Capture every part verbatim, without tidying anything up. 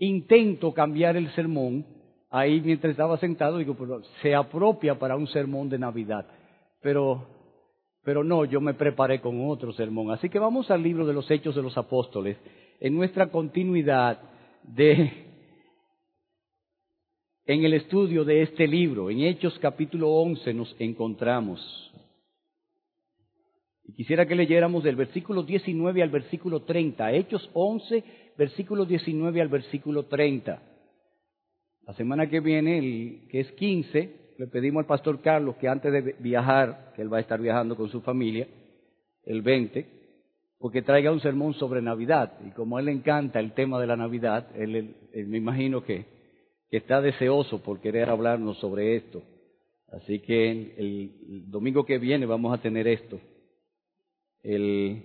intento cambiar el sermón. Ahí mientras estaba sentado, digo, pero se apropia para un sermón de Navidad. Pero, pero no, yo me preparé con otro sermón. Así que vamos al libro de los Hechos de los Apóstoles, en nuestra continuidad de, en el estudio de este libro. En Hechos capítulo once nos encontramos. Y quisiera que leyéramos del versículo diecinueve al versículo treinta. Hechos once, versículo diecinueve al versículo treinta. La semana que viene, el, que es quince, le pedimos al pastor Carlos que antes de viajar, que él va a estar viajando con su familia, el veinte, porque traiga un sermón sobre Navidad. Y como a él le encanta el tema de la Navidad, él, él, él me imagino que, que está deseoso por querer hablarnos sobre esto. Así que el, el domingo que viene vamos a tener esto. El,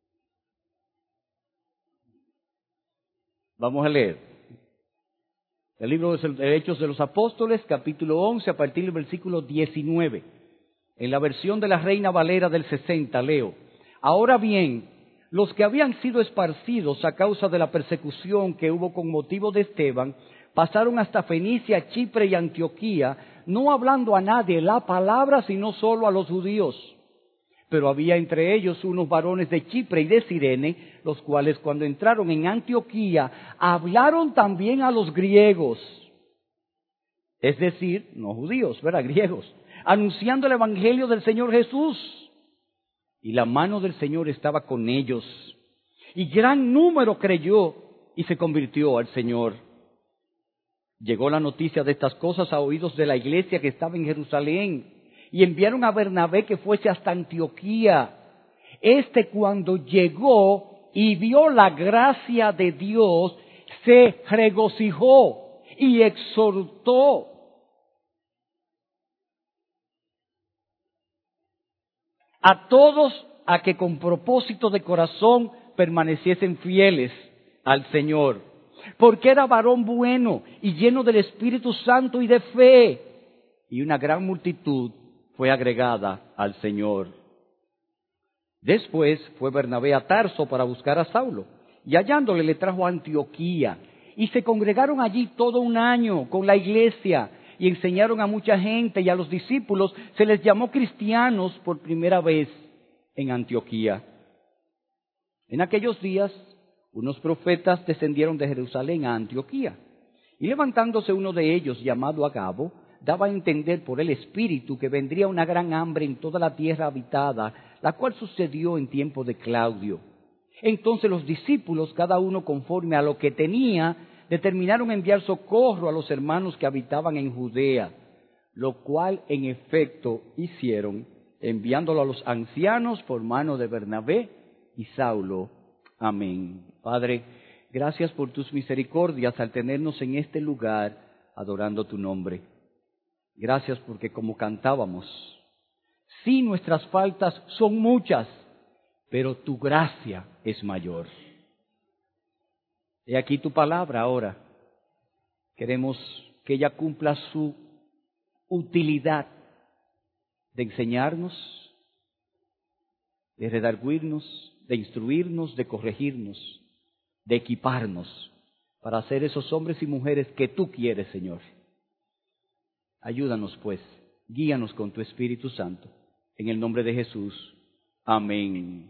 vamos a leer el libro de Hechos de los Apóstoles, capítulo once, a partir del versículo diecinueve. En la versión de la Reina Valera del sesenta, leo: Ahora bien, los que habían sido esparcidos a causa de la persecución que hubo con motivo de Esteban, pasaron hasta Fenicia, Chipre y Antioquía, no hablando a nadie la palabra, sino solo a los judíos. Pero había entre ellos unos varones de Chipre y de Cirene, los cuales cuando entraron en Antioquía, hablaron también a los griegos, es decir, no judíos, ¿verdad? Griegos, anunciando el evangelio del Señor Jesús. Y la mano del Señor estaba con ellos, y gran número creyó y se convirtió al Señor. Llegó la noticia de estas cosas a oídos de la iglesia que estaba en Jerusalén, y enviaron a Bernabé que fuese hasta Antioquía. Este, cuando llegó y vio la gracia de Dios, se regocijó y exhortó a todos a que con propósito de corazón permaneciesen fieles al Señor, porque era varón bueno y lleno del Espíritu Santo y de fe, y una gran multitud fue agregada al Señor. Después fue Bernabé a Tarso para buscar a Saulo, y hallándole le trajo a Antioquía, y se congregaron allí todo un año con la iglesia, y enseñaron a mucha gente, y a los discípulos se les llamó cristianos por primera vez en Antioquía. En aquellos días, unos profetas descendieron de Jerusalén a Antioquía, y levantándose uno de ellos, llamado Agabo, daba a entender por el Espíritu que vendría una gran hambre en toda la tierra habitada, la cual sucedió en tiempo de Claudio. Entonces los discípulos, cada uno conforme a lo que tenía, determinaron enviar socorro a los hermanos que habitaban en Judea, lo cual en efecto hicieron, enviándolo a los ancianos por mano de Bernabé y Saulo. Amén. Padre, gracias por tus misericordias al tenernos en este lugar adorando tu nombre. Gracias porque, como cantábamos, sí, nuestras faltas son muchas, pero tu gracia es mayor. He aquí tu palabra ahora. Queremos que ella cumpla su utilidad de enseñarnos, de redarguirnos, de instruirnos, de corregirnos, de equiparnos para ser esos hombres y mujeres que tú quieres, Señor. Ayúdanos, pues, guíanos con tu Espíritu Santo. En el nombre de Jesús. Amén.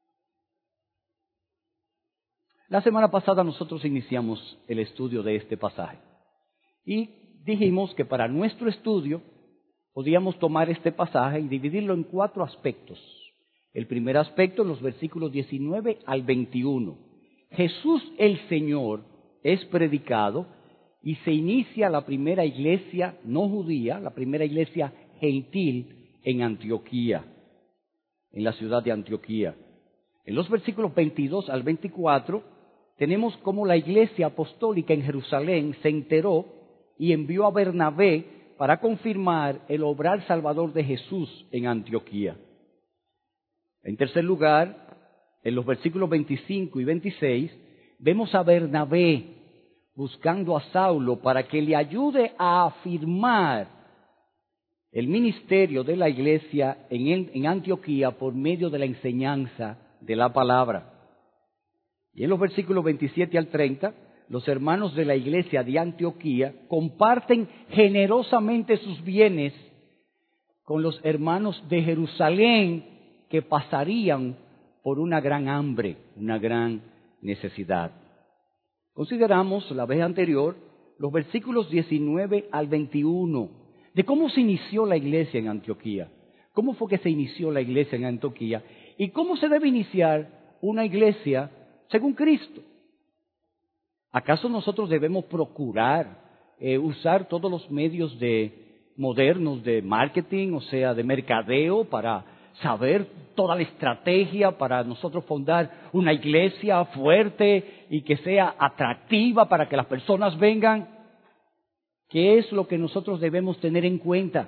La semana pasada nosotros iniciamos el estudio de este pasaje. Y dijimos que para nuestro estudio podíamos tomar este pasaje y dividirlo en cuatro aspectos. El primer aspecto, los versículos diecinueve al veintiuno. Jesús el Señor es predicado y se inicia la primera iglesia no judía, la primera iglesia gentil en Antioquía, en la ciudad de Antioquía. En los versículos veintidós al veinticuatro tenemos cómo la iglesia apostólica en Jerusalén se enteró y envió a Bernabé para confirmar el obrar salvador de Jesús en Antioquía. En tercer lugar, en los versículos veinticinco y veintiséis, vemos a Bernabé buscando a Saulo para que le ayude a afirmar el ministerio de la iglesia en, en Antioquía por medio de la enseñanza de la palabra. Y en los versículos veintisiete al treinta, los hermanos de la iglesia de Antioquía comparten generosamente sus bienes con los hermanos de Jerusalén que pasarían por una gran hambre, una gran necesidad. Consideramos la vez anterior los versículos diecinueve al veintiuno de cómo se inició la iglesia en Antioquía, cómo fue que se inició la iglesia en Antioquía y cómo se debe iniciar una iglesia según Cristo. ¿Acaso nosotros debemos procurar eh, usar todos los medios de modernos de marketing, o sea, de mercadeo, para saber toda la estrategia para nosotros fundar una iglesia fuerte y que sea atractiva para que las personas vengan? ¿Qué es lo que nosotros debemos tener en cuenta?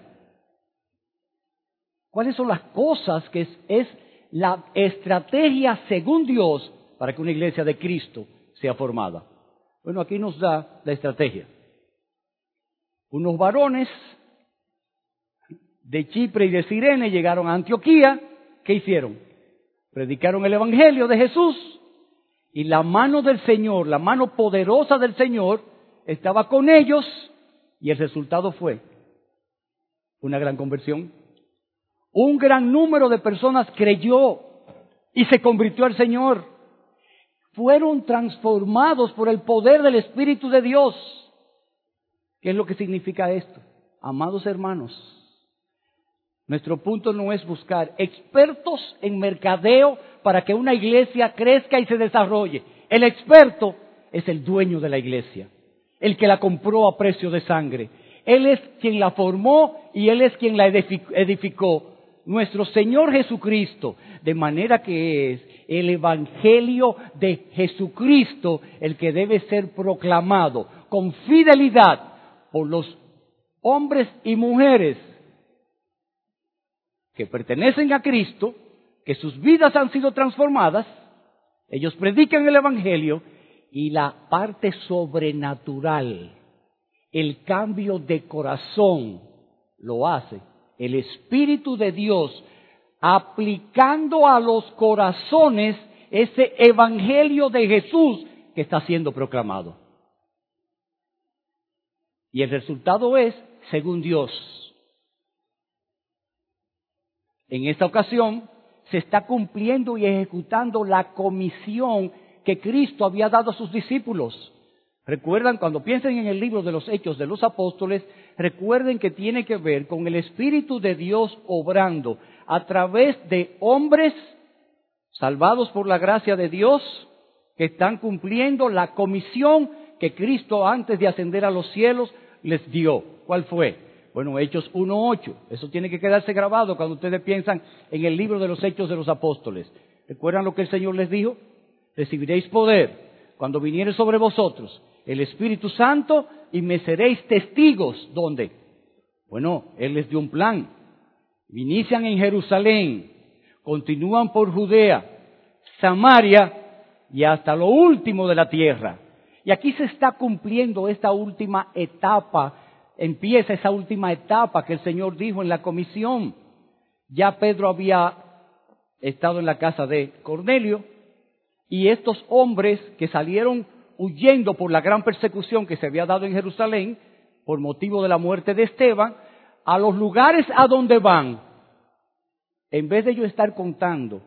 ¿Cuáles son las cosas que es, es la estrategia según Dios para que una iglesia de Cristo sea formada? Bueno, aquí nos da la estrategia. Unos varones de Chipre y de Cirene llegaron a Antioquía. ¿Qué hicieron? Predicaron el evangelio de Jesús y la mano del Señor, la mano poderosa del Señor estaba con ellos y el resultado fue una gran conversión. Un gran número de personas creyó y se convirtió al Señor. Fueron transformados por el poder del Espíritu de Dios. ¿Qué es lo que significa esto? Amados hermanos, nuestro punto no es buscar expertos en mercadeo para que una iglesia crezca y se desarrolle. El experto es el dueño de la iglesia, el que la compró a precio de sangre. Él es quien la formó y Él es quien la edificó. Nuestro Señor Jesucristo, de manera que es el Evangelio de Jesucristo el que debe ser proclamado con fidelidad por los hombres y mujeres que pertenecen a Cristo, que sus vidas han sido transformadas. Ellos predican el Evangelio y la parte sobrenatural, el cambio de corazón, lo hace el Espíritu de Dios, aplicando a los corazones ese Evangelio de Jesús que está siendo proclamado. Y el resultado es, según Dios. En esta ocasión se está cumpliendo y ejecutando la comisión que Cristo había dado a sus discípulos. Recuerdan, cuando piensen en el libro de los Hechos de los Apóstoles, recuerden que tiene que ver con el Espíritu de Dios obrando a través de hombres salvados por la gracia de Dios que están cumpliendo la comisión que Cristo antes de ascender a los cielos les dio. ¿Cuál fue? Bueno, Hechos uno ocho. Eso tiene que quedarse grabado cuando ustedes piensan en el libro de los Hechos de los Apóstoles. ¿Recuerdan lo que el Señor les dijo? Recibiréis poder cuando viniere sobre vosotros el Espíritu Santo y me seréis testigos. ¿Dónde? Bueno, Él les dio un plan. Inician en Jerusalén, continúan por Judea, Samaria y hasta lo último de la tierra. Y aquí se está cumpliendo esta última etapa, empieza esa última etapa que el Señor dijo en la comisión. Ya Pedro había estado en la casa de Cornelio y estos hombres que salieron huyendo por la gran persecución que se había dado en Jerusalén por motivo de la muerte de Esteban, a los lugares a donde van, en vez de ellos estar contando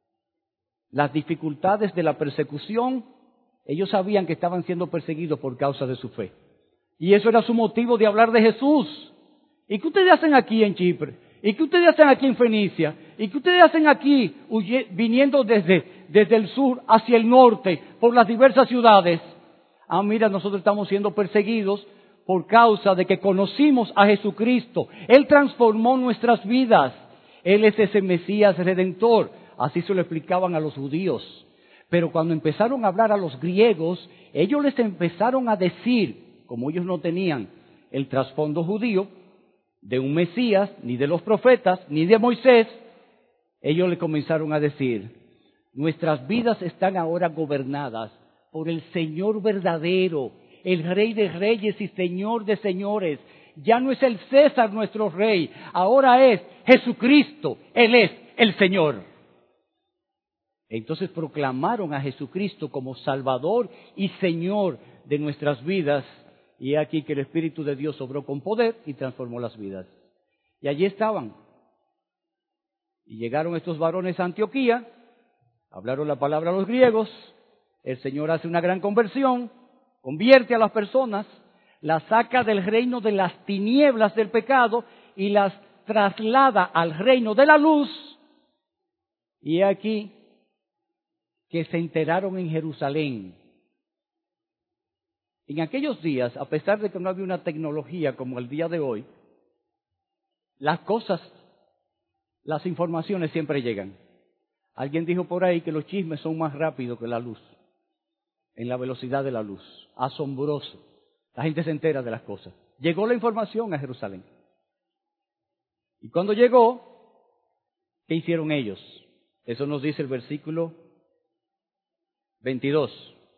las dificultades de la persecución, ellos sabían que estaban siendo perseguidos por causa de su fe. Y eso era su motivo de hablar de Jesús. ¿Y qué ustedes hacen aquí en Chipre? ¿Y qué ustedes hacen aquí en Fenicia? ¿Y qué ustedes hacen aquí huye, viniendo desde, desde el sur hacia el norte por las diversas ciudades? Ah, mira, nosotros estamos siendo perseguidos por causa de que conocimos a Jesucristo. Él transformó nuestras vidas. Él es ese Mesías Redentor. Así se lo explicaban a los judíos. Pero cuando empezaron a hablar a los griegos, ellos les empezaron a decir, como ellos no tenían el trasfondo judío, de un Mesías, ni de los profetas, ni de Moisés, ellos le comenzaron a decir, nuestras vidas están ahora gobernadas por el Señor verdadero, el Rey de reyes y Señor de señores. Ya no es el César nuestro Rey, ahora es Jesucristo, Él es el Señor. Entonces proclamaron a Jesucristo como Salvador y Señor de nuestras vidas. Y aquí que el Espíritu de Dios obró con poder y transformó las vidas. Y allí estaban. Y llegaron estos varones a Antioquía, hablaron la palabra a los griegos, el Señor hace una gran conversión, convierte a las personas, las saca del reino de las tinieblas del pecado y las traslada al reino de la luz. Y aquí que se enteraron en Jerusalén. En aquellos días, a pesar de que no había una tecnología como el día de hoy, las cosas, las informaciones siempre llegan. Alguien dijo por ahí que los chismes son más rápidos que la luz, en la velocidad de la luz. Asombroso. La gente se entera de las cosas. Llegó la información a Jerusalén. Y cuando llegó, ¿qué hicieron ellos? Eso nos dice el versículo veintidós.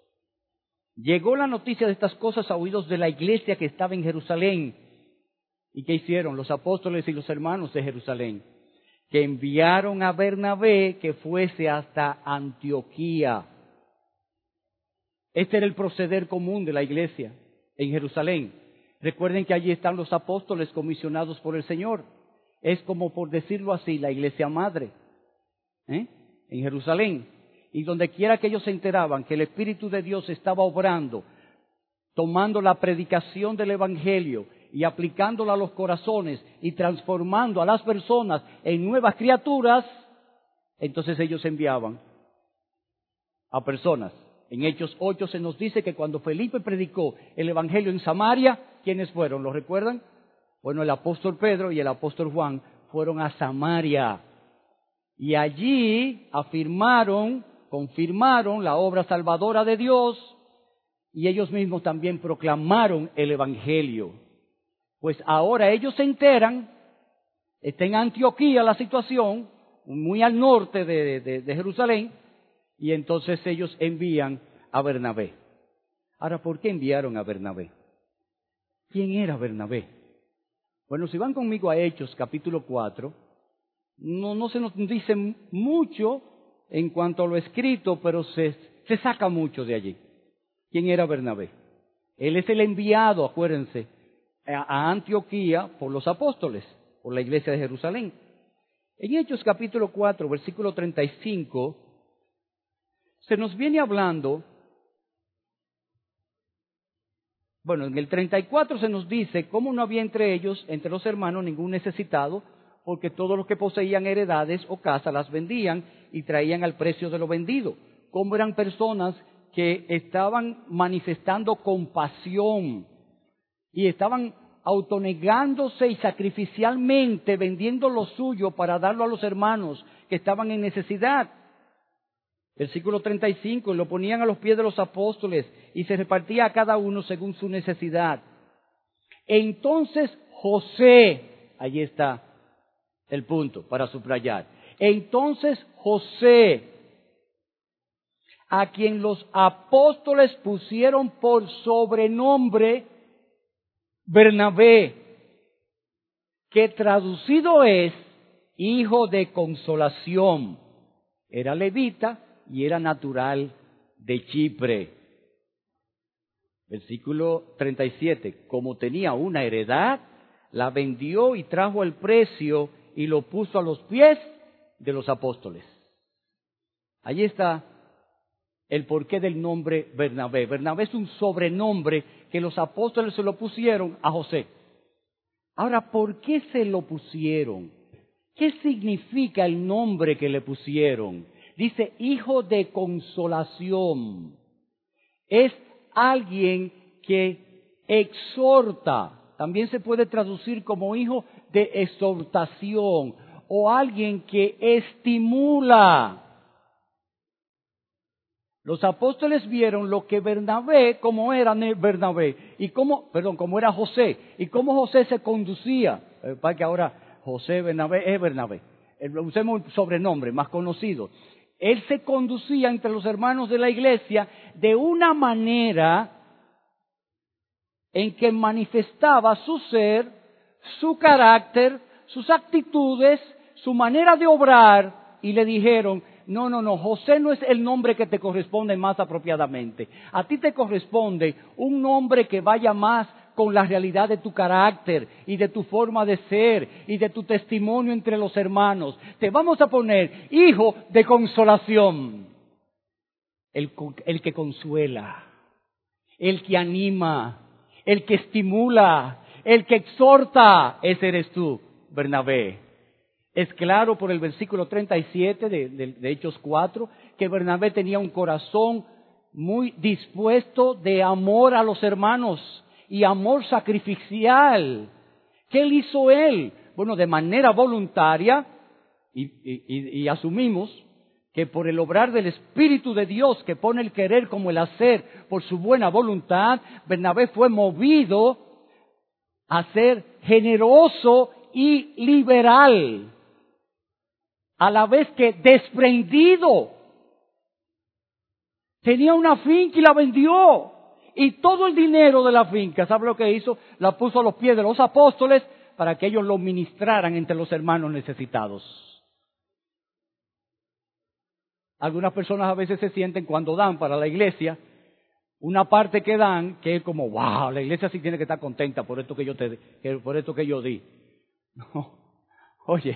Llegó la noticia de estas cosas a oídos de la iglesia que estaba en Jerusalén. ¿Y qué hicieron los apóstoles y los hermanos de Jerusalén? Que enviaron a Bernabé que fuese hasta Antioquía. Este era el proceder común de la iglesia en Jerusalén. Recuerden que allí están los apóstoles comisionados por el Señor. Es como, por decirlo así, la iglesia madre, ¿eh? En Jerusalén. Y donde quiera que ellos se enteraban que el Espíritu de Dios estaba obrando, tomando la predicación del Evangelio y aplicándola a los corazones y transformando a las personas en nuevas criaturas, entonces ellos enviaban a personas. En Hechos ocho se nos dice que cuando Felipe predicó el Evangelio en Samaria, ¿quiénes fueron? ¿Lo recuerdan? Bueno, el apóstol Pedro y el apóstol Juan fueron a Samaria. Y allí afirmaron, confirmaron la obra salvadora de Dios y ellos mismos también proclamaron el Evangelio. Pues ahora ellos se enteran, está en Antioquía la situación, muy al norte de, de, de Jerusalén, y entonces ellos envían a Bernabé. Ahora, ¿por qué enviaron a Bernabé? ¿Quién era Bernabé? Bueno, si van conmigo a Hechos capítulo cuatro, no, no se nos dice mucho en cuanto a lo escrito, pero se, se saca mucho de allí. ¿Quién era Bernabé? Él es el enviado, acuérdense, a Antioquía por los apóstoles, por la iglesia de Jerusalén. En Hechos capítulo cuatro, versículo treinta y cinco, se nos viene hablando, bueno, en el treinta y cuatro se nos dice cómo no había entre ellos, entre los hermanos, ningún necesitado, porque todos los que poseían heredades o casas las vendían y traían al precio de lo vendido. Cómo eran personas que estaban manifestando compasión y estaban autonegándose y sacrificialmente vendiendo lo suyo para darlo a los hermanos que estaban en necesidad. Versículo treinta y cinco, y lo ponían a los pies de los apóstoles y se repartía a cada uno según su necesidad. Entonces José, allí está el punto para subrayar. Entonces José, a quien los apóstoles pusieron por sobrenombre Bernabé, que traducido es hijo de consolación, era levita y era natural de Chipre. Versículo treinta y siete, como tenía una heredad, la vendió y trajo el precio y lo puso a los pies de los apóstoles. Allí está el porqué del nombre Bernabé. Bernabé es un sobrenombre que los apóstoles se lo pusieron a José. Ahora, ¿por qué se lo pusieron? ¿Qué significa el nombre que le pusieron? Dice, hijo de consolación. Es alguien que exhorta. También se puede traducir como hijo de exhortación o alguien que estimula. Los apóstoles vieron lo que Bernabé, cómo era Bernabé, y cómo, perdón, cómo era José, y cómo José se conducía. Eh, para que ahora José Bernabé es Bernabé. Usemos un sobrenombre más conocido. Él se conducía entre los hermanos de la iglesia de una manera en que manifestaba su ser, su carácter, sus actitudes, su manera de obrar, y le dijeron, no, no, no, José no es el nombre que te corresponde más apropiadamente. A ti te corresponde un nombre que vaya más con la realidad de tu carácter y de tu forma de ser y de tu testimonio entre los hermanos. Te vamos a poner hijo de consolación. El, el que consuela, el que anima, el que estimula, el que exhorta, ese eres tú, Bernabé. Es claro por el versículo treinta y siete de, de, de Hechos cuatro que Bernabé tenía un corazón muy dispuesto de amor a los hermanos y amor sacrificial. ¿Qué le hizo él? Bueno, de manera voluntaria, y, y, y asumimos que por el obrar del Espíritu de Dios que pone el querer como el hacer por su buena voluntad, Bernabé fue movido a ser generoso y liberal, a la vez que desprendido. Tenía una finca y la vendió. Y todo el dinero de la finca, ¿sabe lo que hizo? La puso a los pies de los apóstoles para que ellos lo ministraran entre los hermanos necesitados. Algunas personas a veces se sienten cuando dan para la iglesia, una parte que dan, que es como, wow, la iglesia sí tiene que estar contenta por esto que yo te, que, por esto que yo di. No, oye,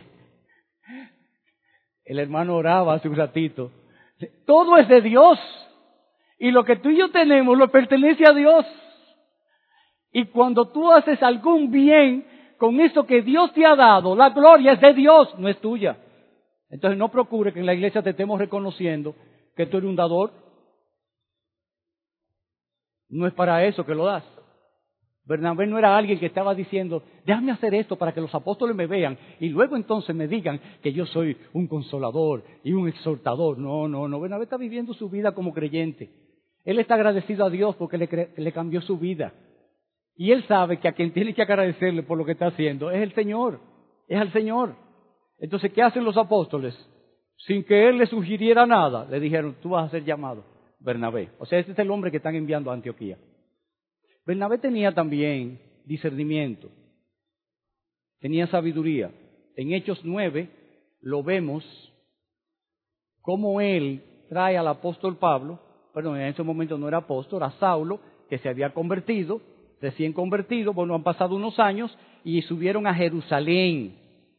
el hermano oraba hace un ratito. Todo es de Dios. Y lo que tú y yo tenemos lo pertenece a Dios. Y cuando tú haces algún bien con eso que Dios te ha dado, la gloria es de Dios, no es tuya. Entonces no procure que en la iglesia te estemos reconociendo que tú eres un dador. No es para eso que lo das. Bernabé no era alguien que estaba diciendo, déjame hacer esto para que los apóstoles me vean y luego entonces me digan que yo soy un consolador y un exhortador. No, no, no. Bernabé está viviendo su vida como creyente. Él está agradecido a Dios porque le, cre- le cambió su vida. Y él sabe que a quien tiene que agradecerle por lo que está haciendo es el Señor. Es al Señor. Entonces, ¿qué hacen los apóstoles? Sin que él le sugiriera nada, le dijeron, tú vas a ser llamado Bernabé. O sea, este es el hombre que están enviando a Antioquía. Bernabé tenía también discernimiento, tenía sabiduría. En Hechos nueve lo vemos cómo él trae al apóstol Pablo, perdón, en ese momento no era apóstol, a Saulo, que se había convertido, recién convertido, bueno, han pasado unos años y subieron a Jerusalén.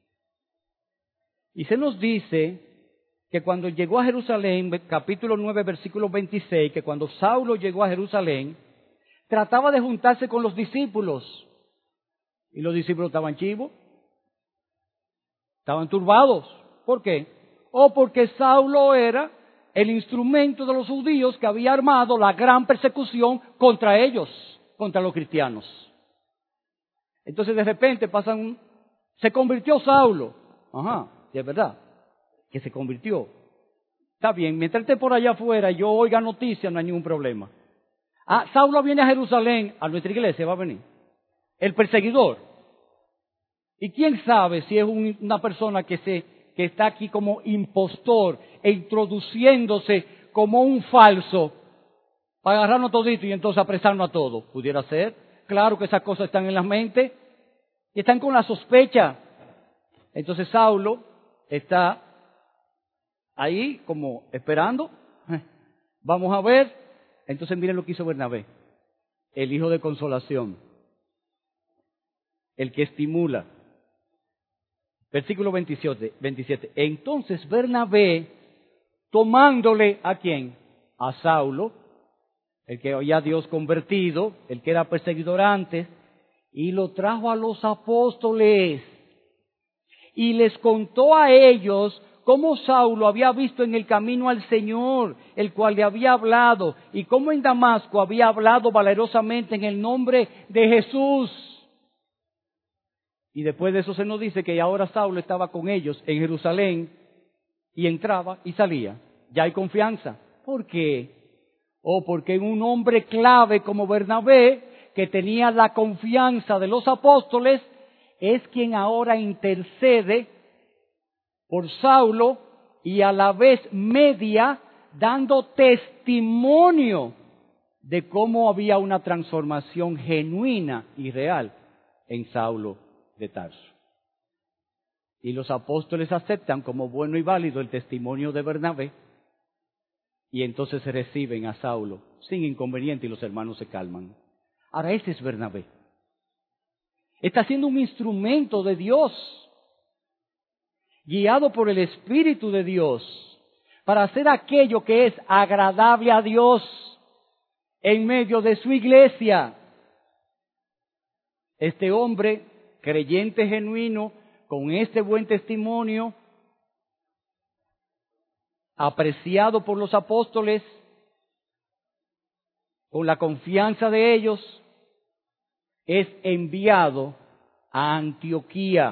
Y se nos dice que cuando llegó a Jerusalén, capítulo nueve, versículo veintiséis, que cuando Saulo llegó a Jerusalén, trataba de juntarse con los discípulos. Y los discípulos estaban chivos, estaban turbados. ¿Por qué? O porque Saulo era el instrumento de los judíos que había armado la gran persecución contra ellos, contra los cristianos. Entonces de repente pasan, un, se convirtió Saulo. Ajá, sí es verdad, que se convirtió. Está bien, mientras esté por allá afuera, yo oiga noticias, no hay ningún problema. Ah, Saulo viene a Jerusalén, a nuestra iglesia va a venir. El perseguidor. Y quién sabe si es un, una persona que, se, que está aquí como impostor e introduciéndose como un falso para agarrarnos todito y entonces apresarnos a todos. ¿Pudiera ser? Claro que esas cosas están en la mente y están con la sospecha. Entonces Saulo está ahí como esperando. Vamos a ver. Entonces miren lo que hizo Bernabé. El hijo de consolación. El que estimula. Versículo veintisiete, veintisiete. Entonces Bernabé, tomándole ¿a quién? A Saulo, el que había Dios convertido, el que era perseguidor antes, y lo trajo a los apóstoles. Y les contó a ellos cómo Saulo había visto en el camino al Señor, el cual le había hablado, y cómo en Damasco había hablado valerosamente en el nombre de Jesús. Y después de eso se nos dice que ahora Saulo estaba con ellos en Jerusalén y entraba y salía. Ya hay confianza. ¿Por qué? Oh, porque un hombre clave como Bernabé, que tenía la confianza de los apóstoles, es quien ahora intercede por Saulo y a la vez media dando testimonio de cómo había una transformación genuina y real en Saulo de Tarso. Y los apóstoles aceptan como bueno y válido el testimonio de Bernabé. Y entonces reciben a Saulo sin inconveniente y los hermanos se calman. Ahora ese es Bernabé. Está siendo un instrumento de Dios, guiado por el Espíritu de Dios, para hacer aquello que es agradable a Dios en medio de su iglesia. Este hombre, creyente genuino, con este buen testimonio, apreciado por los apóstoles, con la confianza de ellos, es enviado a Antioquía,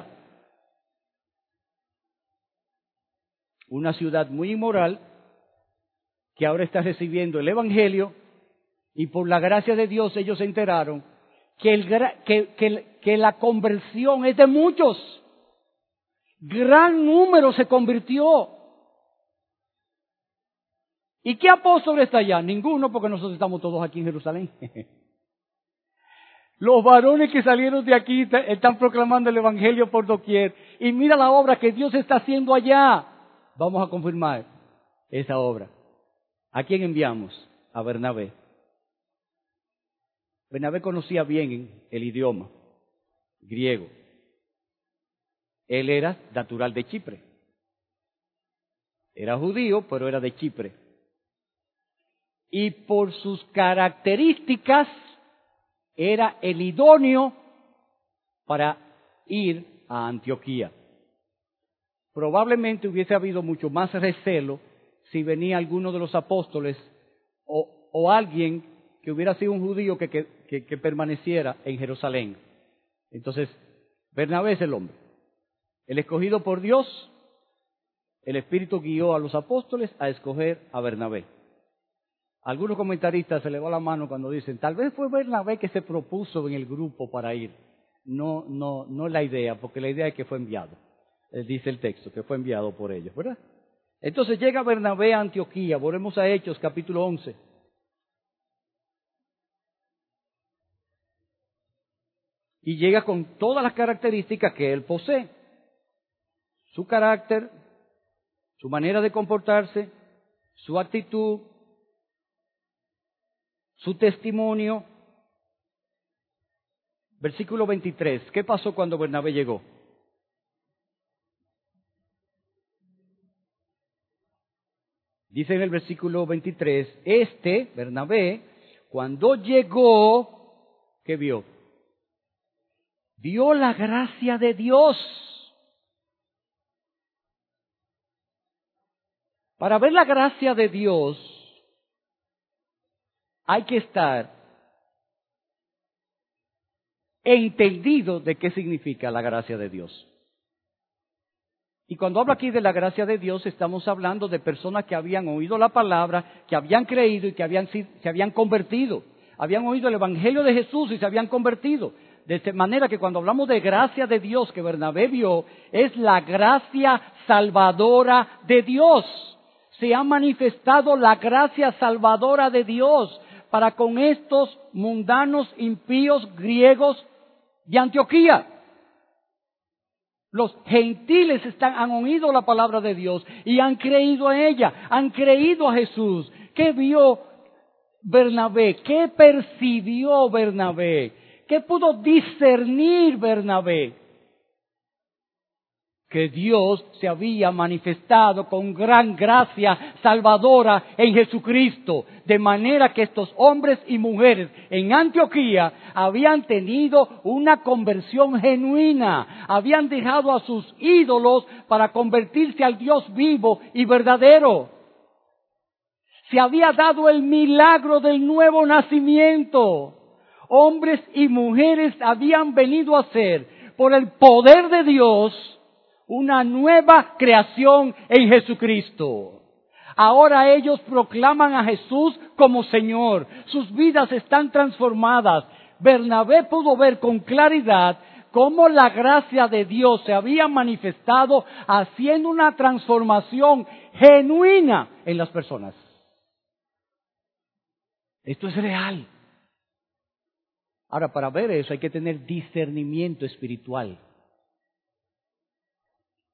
una ciudad muy inmoral que ahora está recibiendo el Evangelio, y por la gracia de Dios ellos se enteraron que, el, que, que, que la conversión es de muchos. Gran número se convirtió. ¿Y qué apóstol está allá? Ninguno, porque nosotros estamos todos aquí en Jerusalén. Los varones que salieron de aquí están proclamando el Evangelio por doquier. Y mira la obra que Dios está haciendo allá. Vamos a confirmar esa obra. ¿A quién enviamos? A Bernabé. Bernabé conocía bien el idioma griego. Él era natural de Chipre. Era judío, pero era de Chipre. Y por sus características era el idóneo para ir a Antioquía. Probablemente hubiese habido mucho más recelo si venía alguno de los apóstoles o, o alguien que hubiera sido un judío que, que, que, que permaneciera en Jerusalén. Entonces, Bernabé es el hombre. El escogido por Dios, el Espíritu guió a los apóstoles a escoger a Bernabé. Algunos comentaristas se le va la mano cuando dicen, tal vez fue Bernabé que se propuso en el grupo para ir. No, no, no es la idea, porque la idea es que fue enviado. Dice el texto, que fue enviado por ellos, ¿verdad? Entonces llega Bernabé a Antioquía. Volvemos a Hechos, capítulo once. Y llega con todas las características que él posee. Su carácter, su manera de comportarse, su actitud, su testimonio. Versículo veintitrés. ¿Qué pasó cuando Bernabé llegó? Dice en el versículo veintitrés, este, Bernabé, cuando llegó, ¿qué vio? Vio la gracia de Dios. Para ver la gracia de Dios, hay que estar entendido de qué significa la gracia de Dios. Y cuando hablo aquí de la gracia de Dios, estamos hablando de personas que habían oído la palabra, que habían creído y que habían, se habían convertido. Habían oído el Evangelio de Jesús y se habían convertido. De manera que cuando hablamos de gracia de Dios que Bernabé vio, es la gracia salvadora de Dios. Se ha manifestado la gracia salvadora de Dios para con estos mundanos impíos griegos de Antioquía. Los gentiles están, han oído la palabra de Dios y han creído en ella, han creído a Jesús. ¿Qué vio Bernabé? ¿Qué percibió Bernabé? ¿Qué pudo discernir Bernabé? Que Dios se había manifestado con gran gracia salvadora en Jesucristo, de manera que estos hombres y mujeres en Antioquía habían tenido una conversión genuina, habían dejado a sus ídolos para convertirse al Dios vivo y verdadero. Se había dado el milagro del nuevo nacimiento. Hombres y mujeres habían venido a ser, por el poder de Dios, una nueva creación en Jesucristo. Ahora ellos proclaman a Jesús como Señor. Sus vidas están transformadas. Bernabé pudo ver con claridad cómo la gracia de Dios se había manifestado haciendo una transformación genuina en las personas. Esto es real. Ahora, para ver eso hay que tener discernimiento espiritual.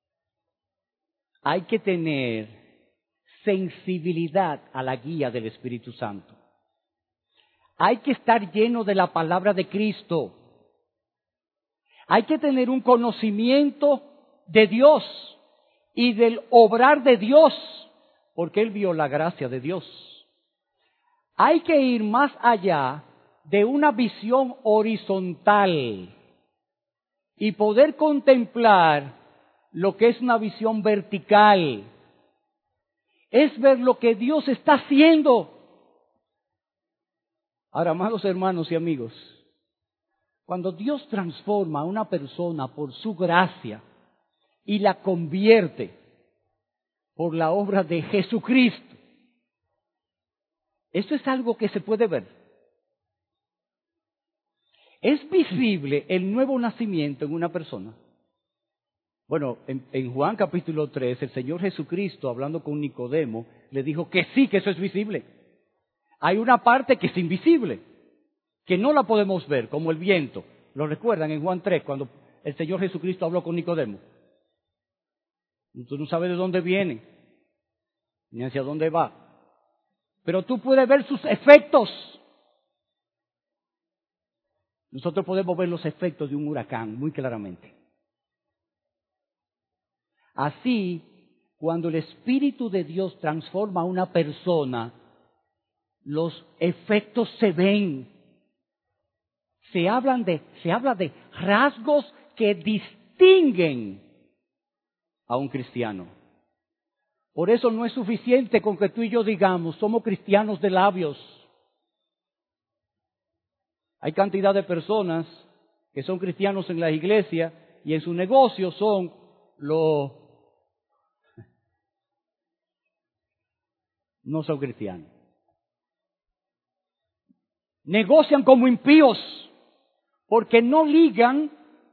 hay que tener sensibilidad a la guía del Espíritu Santo. Hay que estar lleno de la palabra de Cristo. Hay que tener un conocimiento de Dios y del obrar de Dios, porque Él vio la gracia de Dios. Hay que ir más allá de una visión horizontal y poder contemplar lo que es una visión vertical. Es ver lo que Dios está haciendo. Ahora, amados hermanos y amigos, cuando Dios transforma a una persona por su gracia y la convierte por la obra de Jesucristo, esto es algo que se puede ver. ¿Es visible el nuevo nacimiento en una persona? Bueno, en, en Juan capítulo tres, el Señor Jesucristo, hablando con Nicodemo, le dijo que sí, que eso es visible. Hay una parte que es invisible, que no la podemos ver, como el viento. ¿Lo recuerdan en Juan tres, cuando el Señor Jesucristo habló con Nicodemo? Tú no sabes de dónde viene, ni hacia dónde va. Pero tú puedes ver sus efectos. Nosotros podemos ver los efectos de un huracán muy claramente. Así, cuando el Espíritu de Dios transforma a una persona, los efectos se ven. Se hablan de, se habla de rasgos que distinguen a un cristiano. Por eso no es suficiente con que tú y yo digamos, somos cristianos de labios. Hay cantidad de personas que son cristianos en la iglesia y en su negocio son los... no son cristianos. Negocian como impíos porque no ligan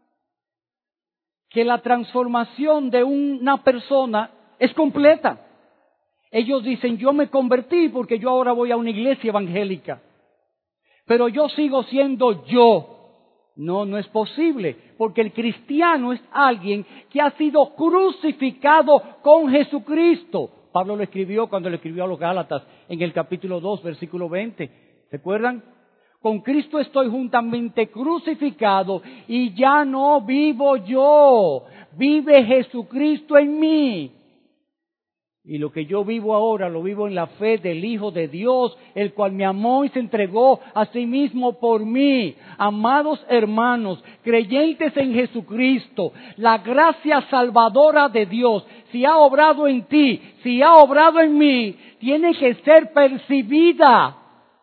que la transformación de una persona es completa. Ellos dicen, yo me convertí porque yo ahora voy a una iglesia evangélica, pero yo sigo siendo yo. No, no es posible, porque el cristiano es alguien que ha sido crucificado con Jesucristo. Pablo lo escribió cuando le escribió a los Gálatas en el capítulo dos, versículo veinte. ¿Recuerdan? Con Cristo estoy juntamente crucificado y ya no vivo yo, vive Jesucristo en mí. Y lo que yo vivo ahora lo vivo en la fe del Hijo de Dios, el cual me amó y se entregó a sí mismo por mí. Amados hermanos, creyentes en Jesucristo, la gracia salvadora de Dios, si ha obrado en ti, si ha obrado en mí, tiene que ser percibida.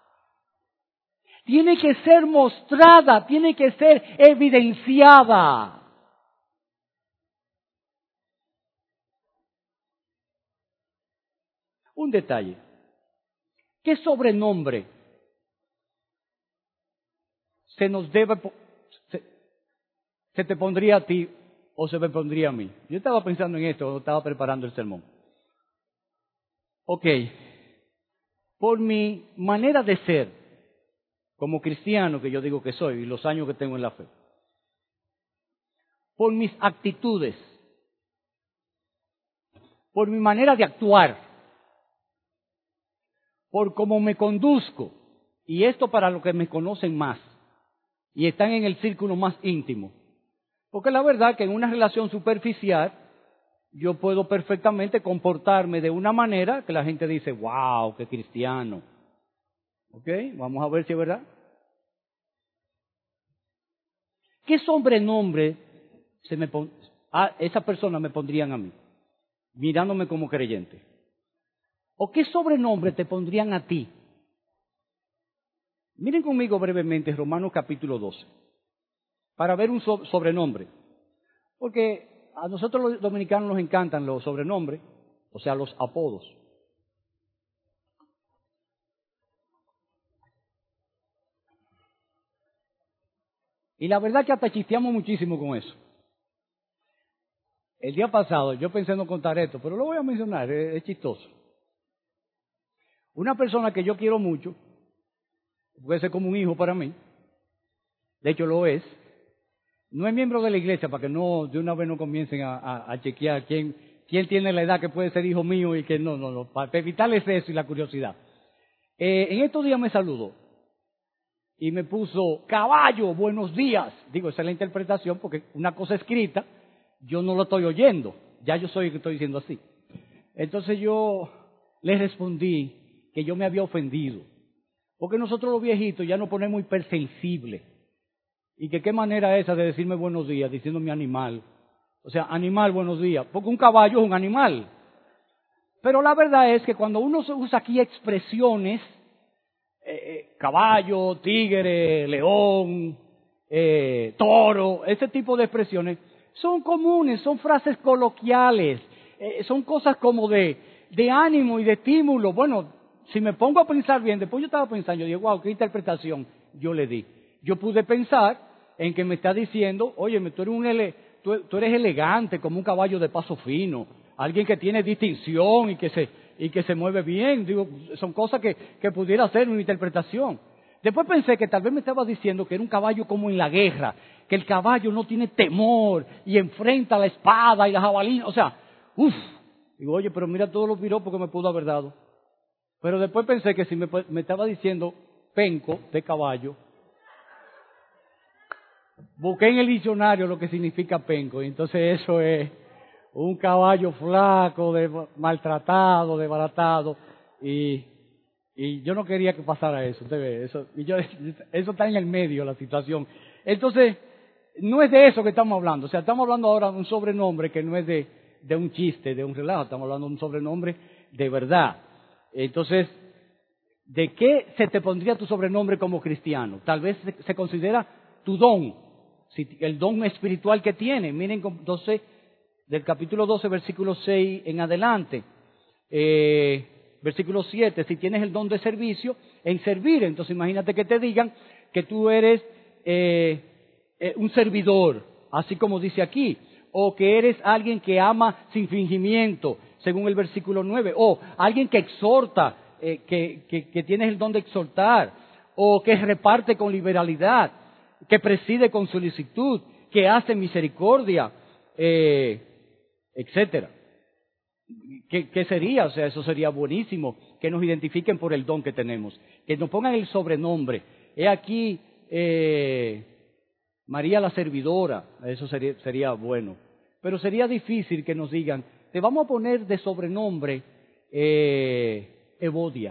Tiene que ser mostrada, tiene que ser evidenciada. Un detalle. ¿Qué sobrenombre se nos debe, se, se te pondría a ti o se me pondría a mí? Yo estaba pensando en esto, estaba preparando el sermón. Ok, por mi manera de ser, como cristiano que yo digo que soy y los años que tengo en la fe, por mis actitudes, por mi manera de actuar, por cómo me conduzco, y esto para los que me conocen más y están en el círculo más íntimo, porque la verdad que en una relación superficial yo puedo perfectamente comportarme de una manera que la gente dice, wow, qué cristiano. Ok, vamos a ver si es verdad. ¿Qué sobrenombre se me pon- a esa persona me pondrían a mí, mirándome como creyente? ¿O qué sobrenombre te pondrían a ti? Miren conmigo brevemente Romanos capítulo doce, para ver un so- sobrenombre. Porque a nosotros los dominicanos nos encantan los sobrenombres, o sea, los apodos. Y la verdad que hasta chisteamos muchísimo con eso. El día pasado, yo pensé no contar esto, pero lo voy a mencionar, es, es chistoso. Una persona que yo quiero mucho, puede ser como un hijo para mí, de hecho lo es, no es miembro de la iglesia para que no de una vez no comiencen a, a, a chequear quién, quién tiene la edad que puede ser hijo mío y que no, no, no, para evitarles eso y la curiosidad. Eh, en estos días me saludó y me puso, caballo, buenos días. Digo, esa es la interpretación porque una cosa escrita, yo no lo estoy oyendo, ya yo soy el que estoy diciendo así. Entonces yo le respondí que yo me había ofendido, porque nosotros los viejitos ya nos ponemos hipersensibles. Y que qué manera esa de decirme buenos días, diciéndome animal. O sea, animal, buenos días, porque un caballo es un animal. Pero la verdad es que cuando uno usa aquí expresiones, eh, caballo, tigre, león, eh, toro, ese tipo de expresiones, son comunes, son frases coloquiales, eh, son cosas como de, de ánimo y de estímulo. Bueno, si me pongo a pensar bien, después yo estaba pensando, yo digo, wow, qué interpretación yo le di. Yo pude pensar en que me está diciendo, oye, tú eres, un ele, tú, tú eres elegante como un caballo de paso fino, alguien que tiene distinción y que se, y que se mueve bien. Digo, son cosas que, que pudiera ser una interpretación. Después pensé que tal vez me estaba diciendo que era un caballo como en la guerra, que el caballo no tiene temor y enfrenta la espada y la jabalina. O sea, uff, digo, oye, pero mira todos los piropos que me pudo haber dado. Pero después pensé que si me, me estaba diciendo penco de caballo, busqué en el diccionario lo que significa penco, y entonces eso es un caballo flaco, de, maltratado, desbaratado, y, y yo no quería que pasara eso, usted ve, eso, y yo, eso está en el medio la situación. Entonces, no es de eso que estamos hablando, o sea, estamos hablando ahora de un sobrenombre que no es de, de un chiste, de un relajo, estamos hablando de un sobrenombre de verdad. Entonces, ¿de qué se te pondría tu sobrenombre como cristiano? Tal vez se, se considera tu don, si, el don espiritual que tiene. Miren doce, del capítulo doce, versículo seis en adelante. Eh, versículo siete, si tienes el don de servicio, en servir. Entonces imagínate que te digan que tú eres eh, eh, un servidor, así como dice aquí. O que eres alguien que ama sin fingimiento, según el versículo nueve. O alguien que exhorta, eh, que, que, que tienes el don de exhortar. O que reparte con liberalidad, que preside con solicitud, que hace misericordia, eh, etcétera. ¿Qué, ¿Qué sería? O sea, eso sería buenísimo, que nos identifiquen por el don que tenemos, que nos pongan el sobrenombre. He aquí eh, María la servidora, eso sería, sería bueno. Pero sería difícil que nos digan, te vamos a poner de sobrenombre eh, Evodia.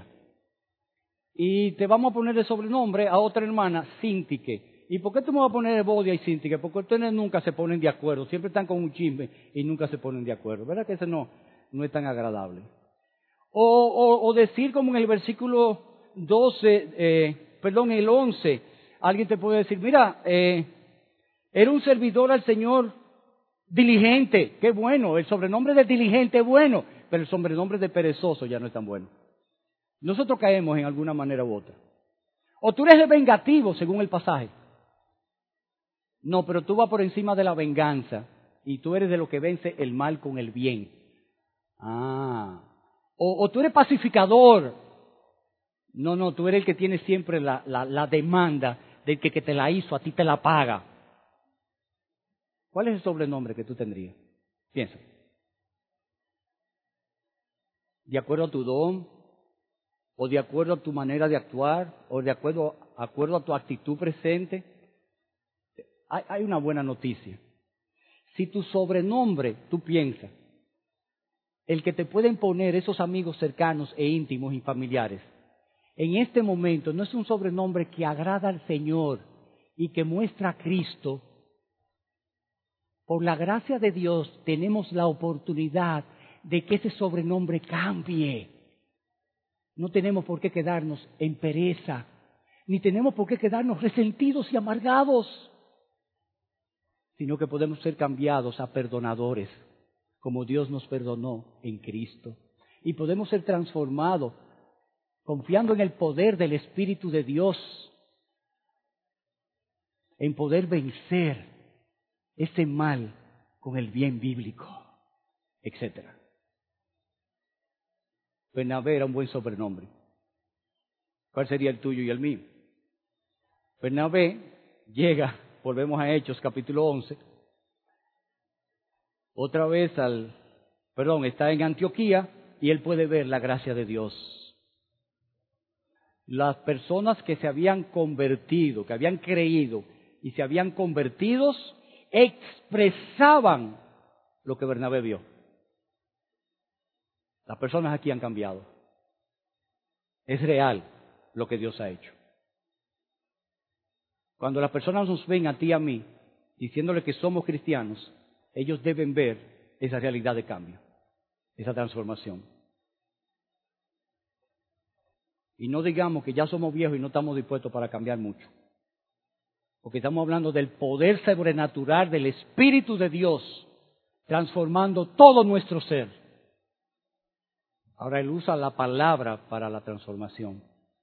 Y te vamos a poner de sobrenombre a otra hermana, Sintique. ¿Y por qué tú me vas a poner Evodia y Sintique? Porque ustedes nunca se ponen de acuerdo, siempre están con un chisme y nunca se ponen de acuerdo. ¿Verdad que eso no, no es tan agradable? O, o, o decir como en el versículo doce, eh, perdón, en el once, alguien te puede decir, mira, eh, era un servidor al Señor diligente, qué bueno, el sobrenombre de diligente es bueno, pero el sobrenombre de perezoso ya no es tan bueno. Nosotros caemos en alguna manera u otra. O tú eres el vengativo, según el pasaje. No, pero tú vas por encima de la venganza y tú eres de lo que vence el mal con el bien. Ah. O, o tú eres pacificador. No, no, tú eres el que tiene siempre la, la, la demanda del que, que te la hizo, a ti te la paga. ¿Cuál es el sobrenombre que tú tendrías? Piensa. ¿De acuerdo a tu don? ¿O de acuerdo a tu manera de actuar? ¿O de acuerdo, acuerdo a tu actitud presente? Hay, hay una buena noticia. Si tu sobrenombre, tú piensas, el que te pueden poner esos amigos cercanos e íntimos y familiares, en este momento no es un sobrenombre que agrada al Señor y que muestra a Cristo, por la gracia de Dios tenemos la oportunidad de que ese sobrenombre cambie. No tenemos por qué quedarnos en pereza, ni tenemos por qué quedarnos resentidos y amargados, sino que podemos ser cambiados a perdonadores, como Dios nos perdonó en Cristo. Y podemos ser transformados confiando en el poder del Espíritu de Dios, en poder vencer ese mal con el bien bíblico, etcétera. Bernabé era un buen sobrenombre. ¿Cuál sería el tuyo y el mío? Bernabé llega, volvemos a Hechos capítulo once, otra vez al, perdón, está en Antioquía y él puede ver la gracia de Dios. Las personas que se habían convertido, que habían creído y se habían convertido, expresaban lo que Bernabé vio. Las personas aquí han cambiado. Es real lo que Dios ha hecho. Cuando las personas nos ven a ti y a mí, diciéndole que somos cristianos, ellos deben ver esa realidad de cambio, esa transformación. Y no digamos que ya somos viejos y no estamos dispuestos para cambiar mucho. Porque estamos hablando del poder sobrenatural del Espíritu de Dios, transformando todo nuestro ser. Ahora Él usa la palabra para la transformación.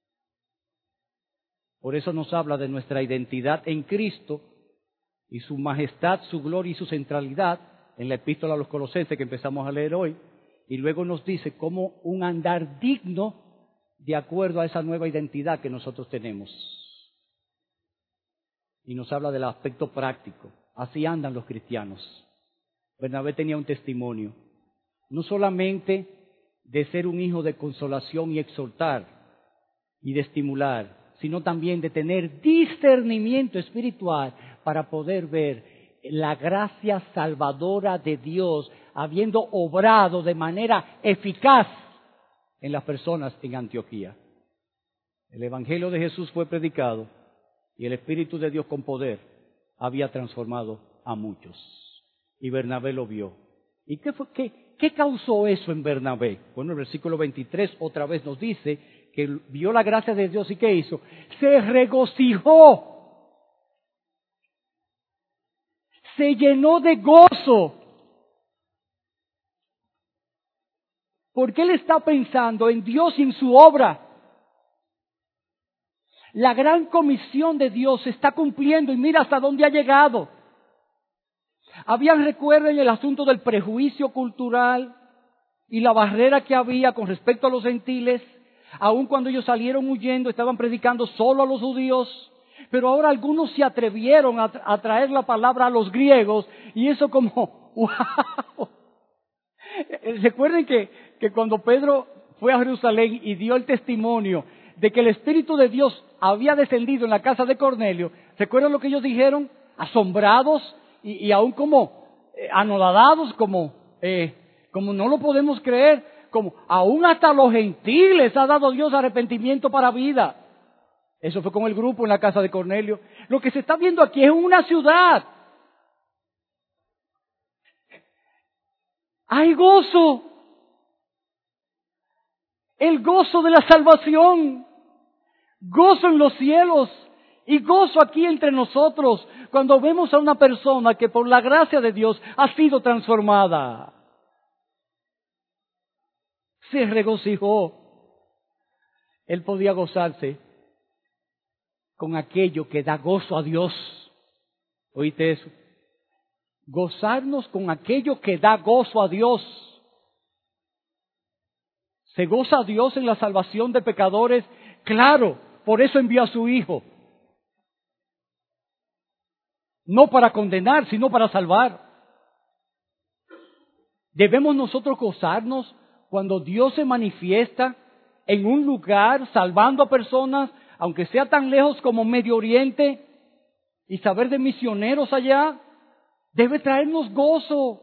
Por eso nos habla de nuestra identidad en Cristo y su majestad, su gloria y su centralidad en la epístola a los Colosenses que empezamos a leer hoy. Y luego nos dice cómo un andar digno de acuerdo a esa nueva identidad que nosotros tenemos. Y nos habla del aspecto práctico. Así andan los cristianos. Bernabé tenía un testimonio, no solamente de ser un hijo de consolación y exhortar y de estimular, sino también de tener discernimiento espiritual para poder ver la gracia salvadora de Dios habiendo obrado de manera eficaz en las personas en Antioquía. El Evangelio de Jesús fue predicado y el Espíritu de Dios con poder había transformado a muchos. Y Bernabé lo vio. ¿Y qué, fue, qué, qué causó eso en Bernabé? Bueno, el versículo veintitrés otra vez nos dice que vio la gracia de Dios y ¿qué hizo? Se regocijó. Se llenó de gozo. Porque él está pensando en Dios y en su obra. La gran comisión de Dios se está cumpliendo y mira hasta dónde ha llegado. Habían, recuerden, el asunto del prejuicio cultural y la barrera que había con respecto a los gentiles. Aun cuando ellos salieron huyendo, estaban predicando solo a los judíos. Pero ahora algunos se atrevieron a, a traer la palabra a los griegos y eso como, ¡wow! Recuerden que, que cuando Pedro fue a Jerusalén y dio el testimonio de que el Espíritu de Dios había descendido en la casa de Cornelio, ¿recuerdan lo que ellos dijeron? Asombrados y, y aún como eh, anonadados, como, eh, como no lo podemos creer, como aún hasta los gentiles ha dado Dios arrepentimiento para vida. Eso fue con el grupo en la casa de Cornelio. Lo que se está viendo aquí es una ciudad. Hay gozo. El gozo de la salvación. Gozo en los cielos. Y gozo aquí entre nosotros cuando vemos a una persona que por la gracia de Dios ha sido transformada. Se regocijó. Él podía gozarse con aquello que da gozo a Dios. ¿Oíste eso? Gozarnos con aquello que da gozo a Dios. ¿Se goza a Dios en la salvación de pecadores? Claro, por eso envió a su Hijo. No para condenar, sino para salvar. Debemos nosotros gozarnos cuando Dios se manifiesta en un lugar salvando a personas, aunque sea tan lejos como Medio Oriente, y saber de misioneros allá, debe traernos gozo.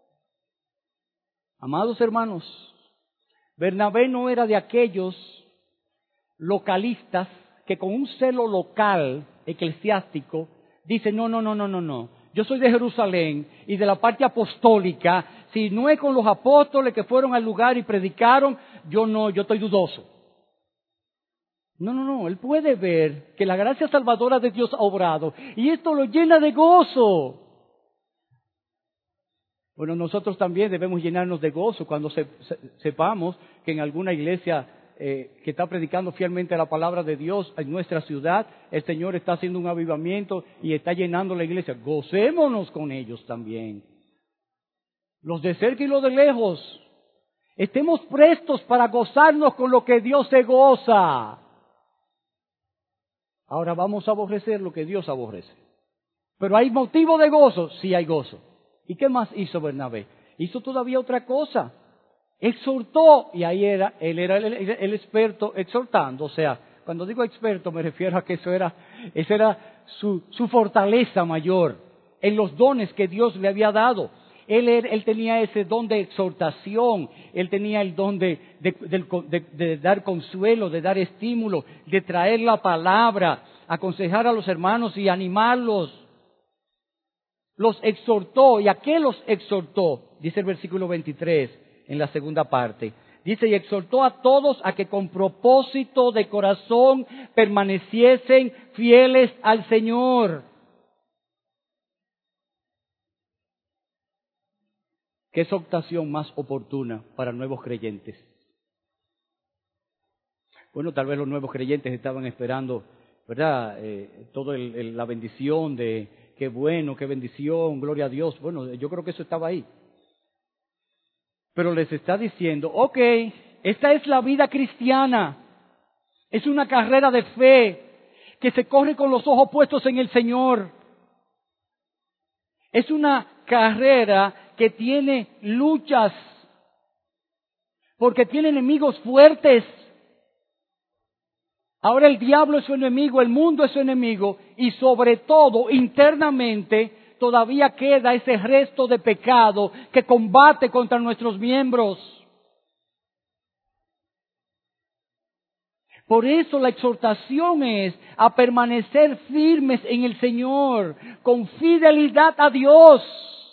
Amados hermanos, Bernabé no era de aquellos localistas que con un celo local, eclesiástico, dicen, no, no, no, no, no, no. Yo soy de Jerusalén y de la parte apostólica. Si no es con los apóstoles que fueron al lugar y predicaron, yo no, yo estoy dudoso. No, no, no. Él puede ver que la gracia salvadora de Dios ha obrado y esto lo llena de gozo. Bueno, nosotros también debemos llenarnos de gozo cuando se, se, sepamos que en alguna iglesia eh, que está predicando fielmente la palabra de Dios en nuestra ciudad, el Señor está haciendo un avivamiento y está llenando la iglesia. Gocémonos con ellos también. Los de cerca y los de lejos. Estemos prestos para gozarnos con lo que Dios se goza. Ahora vamos a aborrecer lo que Dios aborrece. Pero ¿hay motivo de gozo? Sí hay gozo. ¿Y qué más hizo Bernabé? hizo todavía otra cosa. Exhortó, y ahí era, él era el, el, el experto exhortando. O sea, cuando digo experto me refiero a que eso era, esa era su, su fortaleza mayor en los dones que Dios le había dado. Él, él tenía ese don de exhortación, él tenía el don de, de, de, de, de dar consuelo, de dar estímulo, de traer la palabra, aconsejar a los hermanos y animarlos. Los exhortó. ¿Y a qué los exhortó? Dice el versículo veintitrés en la segunda parte. Dice, y exhortó a todos a que con propósito de corazón permaneciesen fieles al Señor. ¿Qué exhortación más oportuna para nuevos creyentes? Bueno, tal vez los nuevos creyentes estaban esperando, ¿verdad? Eh, toda la bendición de qué bueno, qué bendición, gloria a Dios. Bueno, yo creo que eso estaba ahí. Pero les está diciendo, ok, esta es la vida cristiana. Es una carrera de fe que se corre con los ojos puestos en el Señor. Es una carrera que tiene luchas, porque tiene enemigos fuertes. Ahora el diablo es su enemigo, el mundo es su enemigo, y sobre todo, internamente, todavía queda ese resto de pecado que combate contra nuestros miembros. Por eso la exhortación es a permanecer firmes en el Señor, con fidelidad a Dios.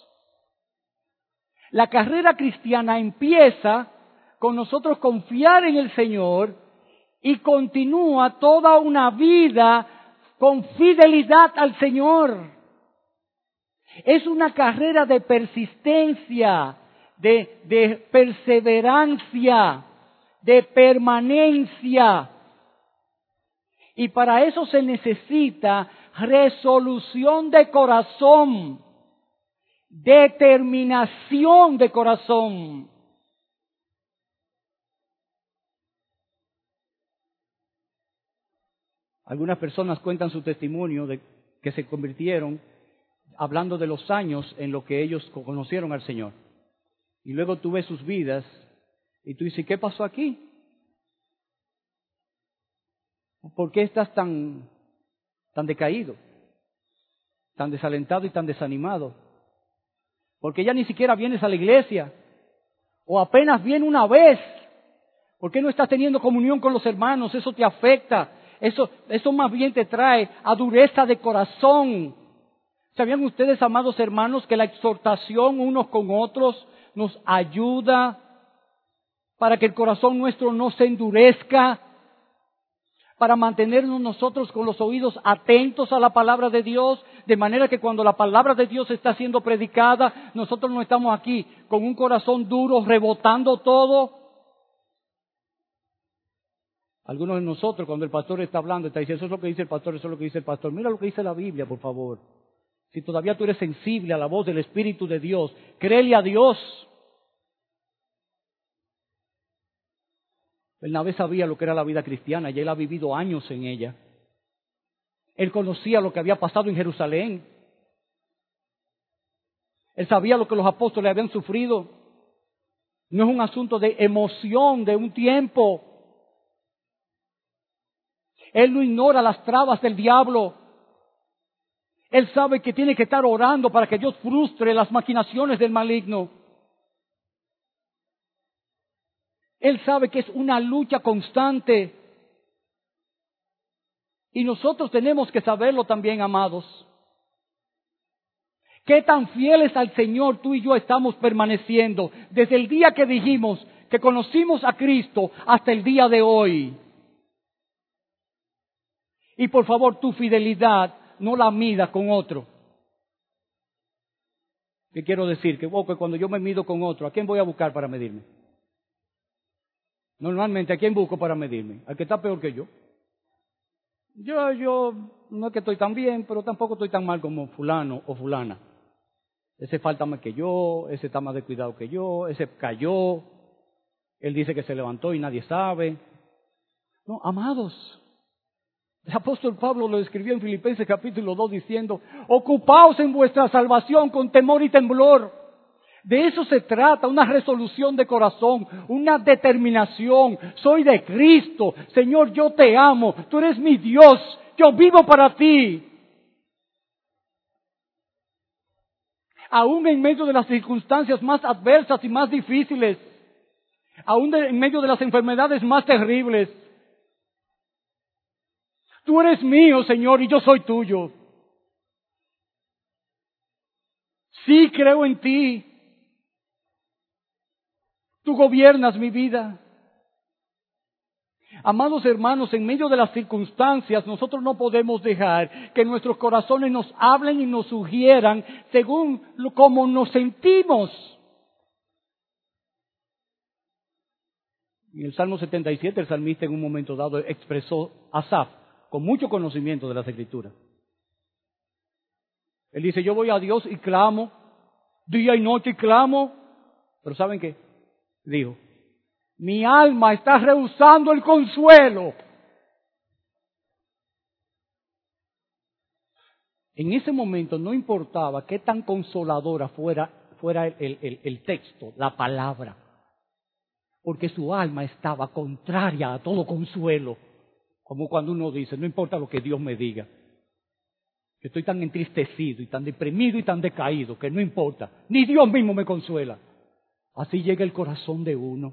La carrera cristiana empieza con nosotros confiar en el Señor y continúa toda una vida con fidelidad al Señor. Es una carrera de persistencia, de, de perseverancia, de permanencia. Y para eso se necesita resolución de corazón, determinación de corazón. Algunas personas cuentan su testimonio de que se convirtieron hablando de los años en lo que ellos conocieron al Señor. Y luego tú ves sus vidas y tú dices, ¿qué pasó aquí? ¿Por qué estás tan, tan decaído, tan desalentado y tan desanimado? Porque ya ni siquiera vienes a la iglesia, o apenas viene una vez. ¿Por qué no estás teniendo comunión con los hermanos? Eso te afecta, eso, eso más bien te trae a dureza de corazón. ¿Sabían ustedes, amados hermanos, que la exhortación unos con otros nos ayuda para que el corazón nuestro no se endurezca? Para mantenernos nosotros con los oídos atentos a la palabra de Dios, de manera que cuando la palabra de Dios está siendo predicada, nosotros no estamos aquí con un corazón duro, rebotando todo. Algunos de nosotros, cuando el pastor está hablando, está diciendo, eso es lo que dice el pastor, eso es lo que dice el pastor. Mira lo que dice la Biblia, por favor. Si todavía tú eres sensible a la voz del Espíritu de Dios, créele a Dios. Bernabé sabía lo que era la vida cristiana y él ha vivido años en ella. Él conocía lo que había pasado en Jerusalén. Él sabía lo que los apóstoles habían sufrido. No es un asunto de emoción de un tiempo. Él no ignora las trabas del diablo. Él sabe que tiene que estar orando para que Dios frustre las maquinaciones del maligno. Él sabe que es una lucha constante. Y nosotros tenemos que saberlo también, amados. ¿Qué tan fieles al Señor tú y yo estamos permaneciendo desde el día que dijimos que conocimos a Cristo hasta el día de hoy? Y por favor, tu fidelidad no la mida con otro. ¿Qué quiero decir? Que, oh, que cuando yo me mido con otro, ¿a quién voy a buscar para medirme? Normalmente, ¿a quién busco para medirme? Al que está peor que yo. Yo, yo, no es que estoy tan bien, pero tampoco estoy tan mal como fulano o fulana. Ese falta más que yo, ese está más descuidado que yo, ese cayó, él dice que se levantó y nadie sabe. No, amados, el apóstol Pablo lo escribió en Filipenses capítulo dos diciendo, ocupaos en vuestra salvación con temor y temblor, De eso se trata, una resolución de corazón, una determinación. Soy de Cristo. Señor, yo te amo. Tú eres mi Dios. Yo vivo para ti. Aún en medio de las circunstancias más adversas y más difíciles, aún de, en medio de las enfermedades más terribles, tú eres mío, Señor, y yo soy tuyo. Sí, creo en ti. Tú gobiernas mi vida. Amados hermanos, en medio de las circunstancias, nosotros no podemos dejar que nuestros corazones nos hablen y nos sugieran según lo, como nos sentimos. En el Salmo setenta y siete, el salmista en un momento dado expresó Asaf, con mucho conocimiento de las Escrituras. Él dice, yo voy a Dios y clamo, día y noche y clamo, pero ¿saben qué? Dijo, mi alma está rehusando el consuelo. En ese momento no importaba qué tan consoladora fuera, fuera el, el, el texto, la palabra, porque su alma estaba contraria a todo consuelo, como cuando uno dice, no importa lo que Dios me diga, yo estoy tan entristecido y tan deprimido y tan decaído que no importa, ni Dios mismo me consuela. Así llega el corazón de uno.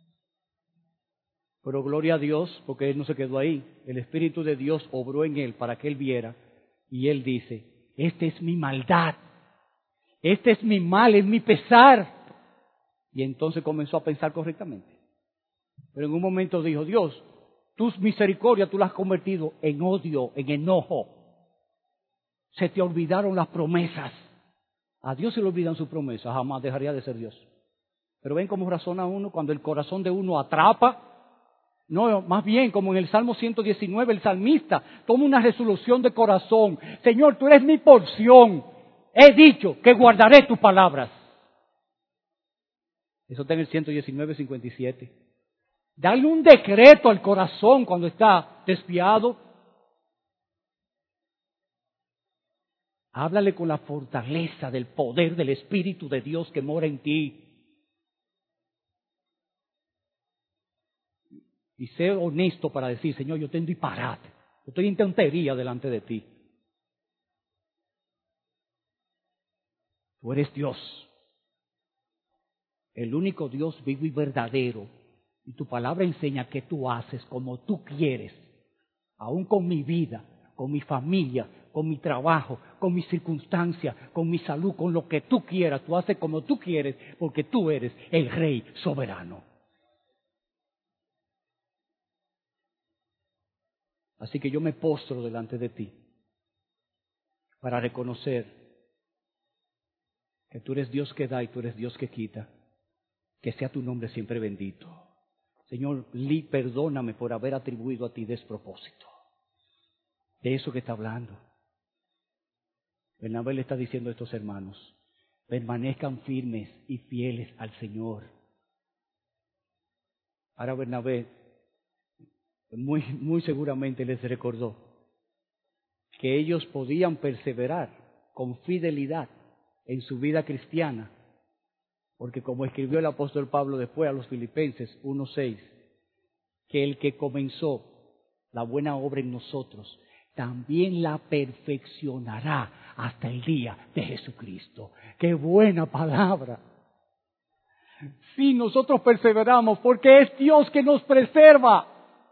Pero gloria a Dios, porque él no se quedó ahí. El Espíritu de Dios obró en él para que él viera. Y él dice, esta es mi maldad. Este es mi mal, es mi pesar. Y entonces comenzó a pensar correctamente. Pero en un momento dijo, Dios, tus misericordias tú las has convertido en odio, en enojo. Se te olvidaron las promesas. A Dios se le olvidan sus promesas, jamás dejaría de ser Dios. Pero ven cómo razona uno cuando el corazón de uno atrapa. No, más bien, como en el Salmo ciento diecinueve, el salmista toma una resolución de corazón. Señor, tú eres mi porción. He dicho que guardaré tus palabras. Eso está en el ciento diecinueve, cincuenta y siete. Dale un decreto al corazón cuando está desviado. Háblale con la fortaleza del poder del Espíritu de Dios que mora en ti. Y sé honesto para decir, Señor, yo tengo disparate. Yo estoy en tontería delante de ti. Tú eres Dios. El único Dios vivo y verdadero. Y tu palabra enseña que tú haces como tú quieres. Aún con mi vida, con mi familia, con mi trabajo, con mis circunstancias, con mi salud, con lo que tú quieras. Tú haces como tú quieres porque tú eres el Rey soberano. Así que yo me postro delante de ti para reconocer que tú eres Dios que da y tú eres Dios que quita. Que sea tu nombre siempre bendito. Señor, perdóname por haber atribuido a ti despropósito. De eso que está hablando. Bernabé le está diciendo a estos hermanos, permanezcan firmes y fieles al Señor. Ahora Bernabé muy, muy seguramente les recordó que ellos podían perseverar con fidelidad en su vida cristiana, porque como escribió el apóstol Pablo después a los Filipenses uno seis, que el que comenzó la buena obra en nosotros, también la perfeccionará hasta el día de Jesucristo. ¡Qué buena palabra! Sí, nosotros perseveramos porque es Dios que nos preserva.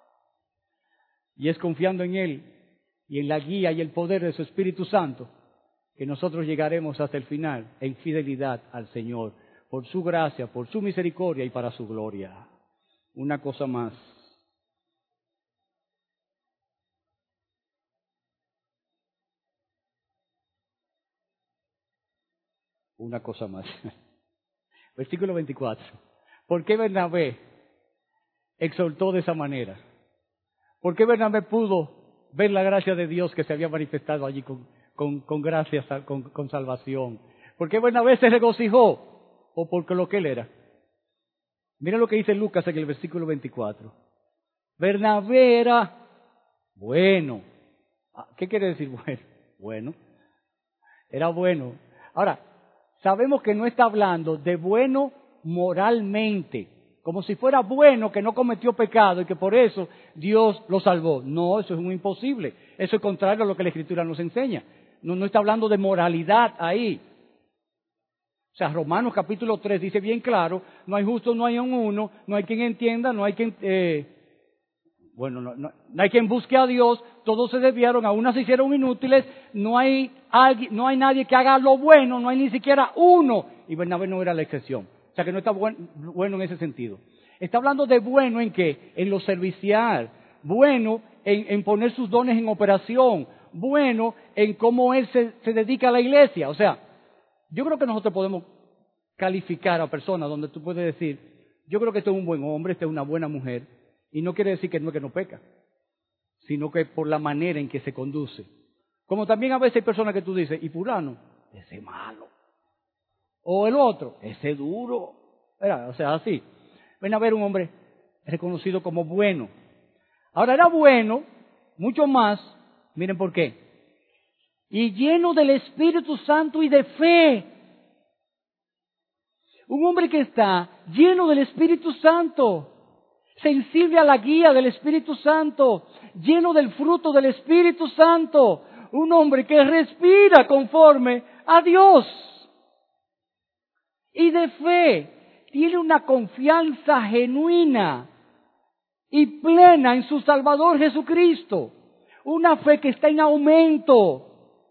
Y es confiando en Él y en la guía y el poder de su Espíritu Santo que nosotros llegaremos hasta el final en fidelidad al Señor, por su gracia, por su misericordia y para su gloria. Una cosa más. Una cosa más. Versículo veinticuatro. ¿Por qué Bernabé exhortó de esa manera? ¿Por qué Bernabé pudo ver la gracia de Dios que se había manifestado allí con, con, con gracia, con, con salvación? ¿Por qué Bernabé se regocijó? ¿O porque lo que él era? Mira lo que dice Lucas en el versículo veinticuatro. Bernabé era bueno. ¿Qué quiere decir bueno? Bueno. Era bueno. Ahora, sabemos que no está hablando de bueno moralmente, como si fuera bueno que no cometió pecado y que por eso Dios lo salvó. No, eso es muy imposible. Eso es contrario a lo que la Escritura nos enseña. No, no está hablando de moralidad ahí. O sea, Romanos capítulo tres dice bien claro, no hay justo, no hay un uno, no hay quien entienda, no hay quien, eh, bueno, no, no, no hay quien busque a Dios, todos se desviaron, a unas se hicieron inútiles, no hay, alguien, no hay nadie que haga lo bueno, no hay ni siquiera uno. Y Bernabé no era la excepción. O sea que no está buen, bueno en ese sentido. Está hablando de bueno en qué, en lo servicial, bueno en, en poner sus dones en operación, bueno en cómo él se, se dedica a la iglesia. O sea, yo creo que nosotros podemos calificar a personas donde tú puedes decir, yo creo que este es un buen hombre, esta es una buena mujer, y no quiere decir que no es que no peca, sino que por la manera en que se conduce. Como también a veces hay personas que tú dices, y fulano, ese malo, o el otro, ese duro, era, o sea, así. Ven a ver un hombre reconocido como bueno. Ahora era bueno, mucho más, miren por qué, y lleno del Espíritu Santo y de fe. Un hombre que está lleno del Espíritu Santo, sensible a la guía del Espíritu Santo, lleno del fruto del Espíritu Santo. Un hombre que respira conforme a Dios. Y de fe, tiene una confianza genuina y plena en su Salvador Jesucristo. Una fe que está en aumento.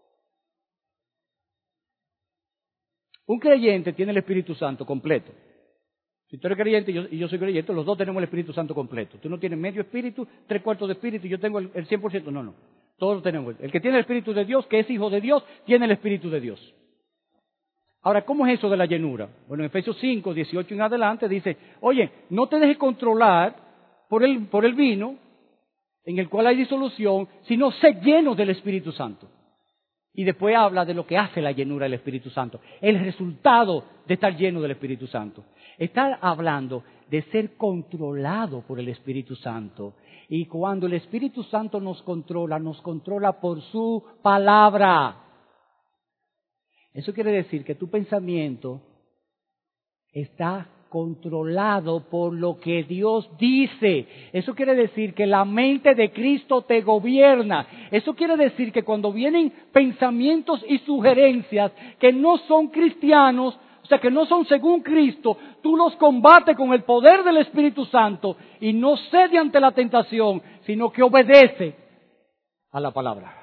Un creyente tiene el Espíritu Santo completo. Si tú eres creyente y yo, y yo soy creyente, los dos tenemos el Espíritu Santo completo. Tú no tienes medio espíritu, tres cuartos de espíritu y yo tengo el, el cien por ciento. No, no. Todos lo tenemos. El que tiene el Espíritu de Dios, que es hijo de Dios, tiene el Espíritu de Dios. Ahora, ¿cómo es eso de la llenura? Bueno, en Efesios cinco, dieciocho en adelante dice, oye, no te dejes controlar por el, por el vino, en el cual hay disolución, sino sé lleno del Espíritu Santo. Y después habla de lo que hace la llenura del Espíritu Santo, el resultado de estar lleno del Espíritu Santo. Está hablando de ser controlado por el Espíritu Santo. Y cuando el Espíritu Santo nos controla, nos controla por su palabra. Eso quiere decir que tu pensamiento está controlado por lo que Dios dice. Eso quiere decir que la mente de Cristo te gobierna. Eso quiere decir que cuando vienen pensamientos y sugerencias que no son cristianos, o sea, que no son según Cristo, tú los combates con el poder del Espíritu Santo y no cede ante la tentación, sino que obedece a la palabra.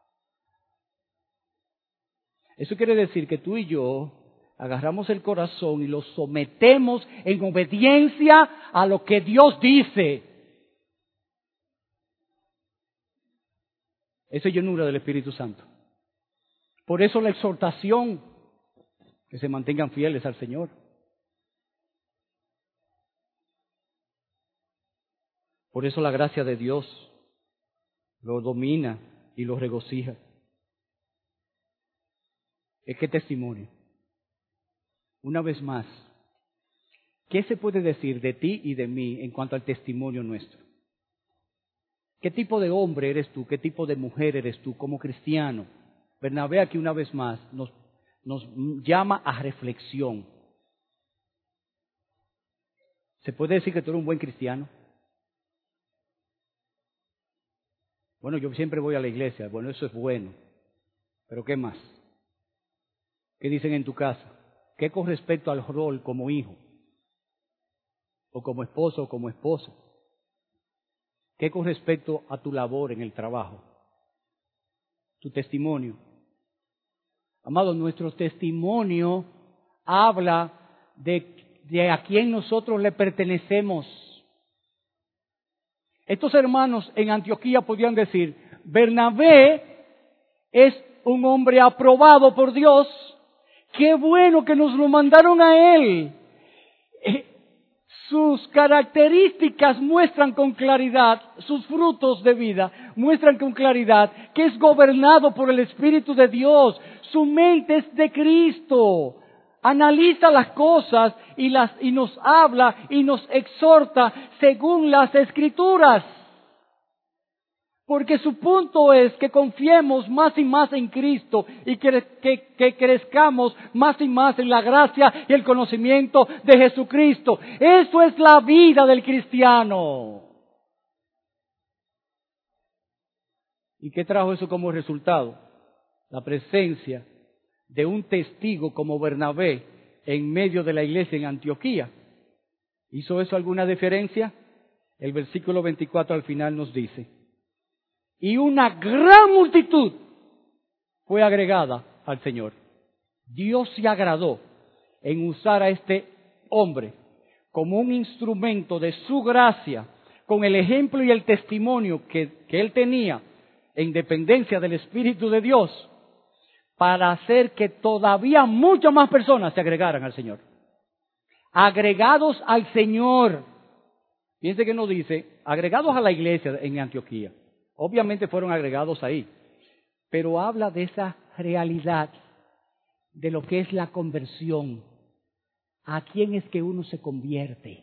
Eso quiere decir que tú y yo agarramos el corazón y lo sometemos en obediencia a lo que Dios dice. Esa es llenura del Espíritu Santo. Por eso la exhortación, que se mantengan fieles al Señor. Por eso la gracia de Dios lo domina y lo regocija. Es que testimonio. Una vez más, ¿qué se puede decir de ti y de mí en cuanto al testimonio nuestro? ¿Qué tipo de hombre eres tú? ¿Qué tipo de mujer eres tú como cristiano? Bernabé aquí una vez más nos, nos llama a reflexión. ¿Se puede decir que tú eres un buen cristiano? Bueno, yo siempre voy a la iglesia. Bueno, eso es bueno. ¿Pero qué más? ¿Qué dicen en tu casa? ¿Qué con respecto al rol como hijo? ¿O como esposo o como esposa? ¿Qué con respecto a tu labor en el trabajo? Tu testimonio. Amado, nuestro testimonio habla de, de a quién nosotros le pertenecemos. Estos hermanos en Antioquía podían decir, Bernabé es un hombre aprobado por Dios. ¡Qué bueno que nos lo mandaron a él! Eh, sus características muestran con claridad, sus frutos de vida muestran con claridad que es gobernado por el Espíritu de Dios. Su mente es de Cristo. Analiza las cosas y, las, y nos habla y nos exhorta según las Escrituras. Porque su punto es que confiemos más y más en Cristo y que, que, que crezcamos más y más en la gracia y el conocimiento de Jesucristo. Eso es la vida del cristiano. ¿Y qué trajo eso como resultado? La presencia de un testigo como Bernabé en medio de la iglesia en Antioquía. ¿Hizo eso alguna diferencia? El versículo veinticuatro al final nos dice: y una gran multitud fue agregada al Señor. Dios se agradó en usar a este hombre como un instrumento de su gracia, con el ejemplo y el testimonio que, que él tenía en dependencia del Espíritu de Dios, para hacer que todavía muchas más personas se agregaran al Señor. Agregados al Señor. Fíjense que nos dice, agregados a la iglesia en Antioquía. Obviamente fueron agregados ahí, pero habla de esa realidad de lo que es la conversión. ¿A quién es que uno se convierte?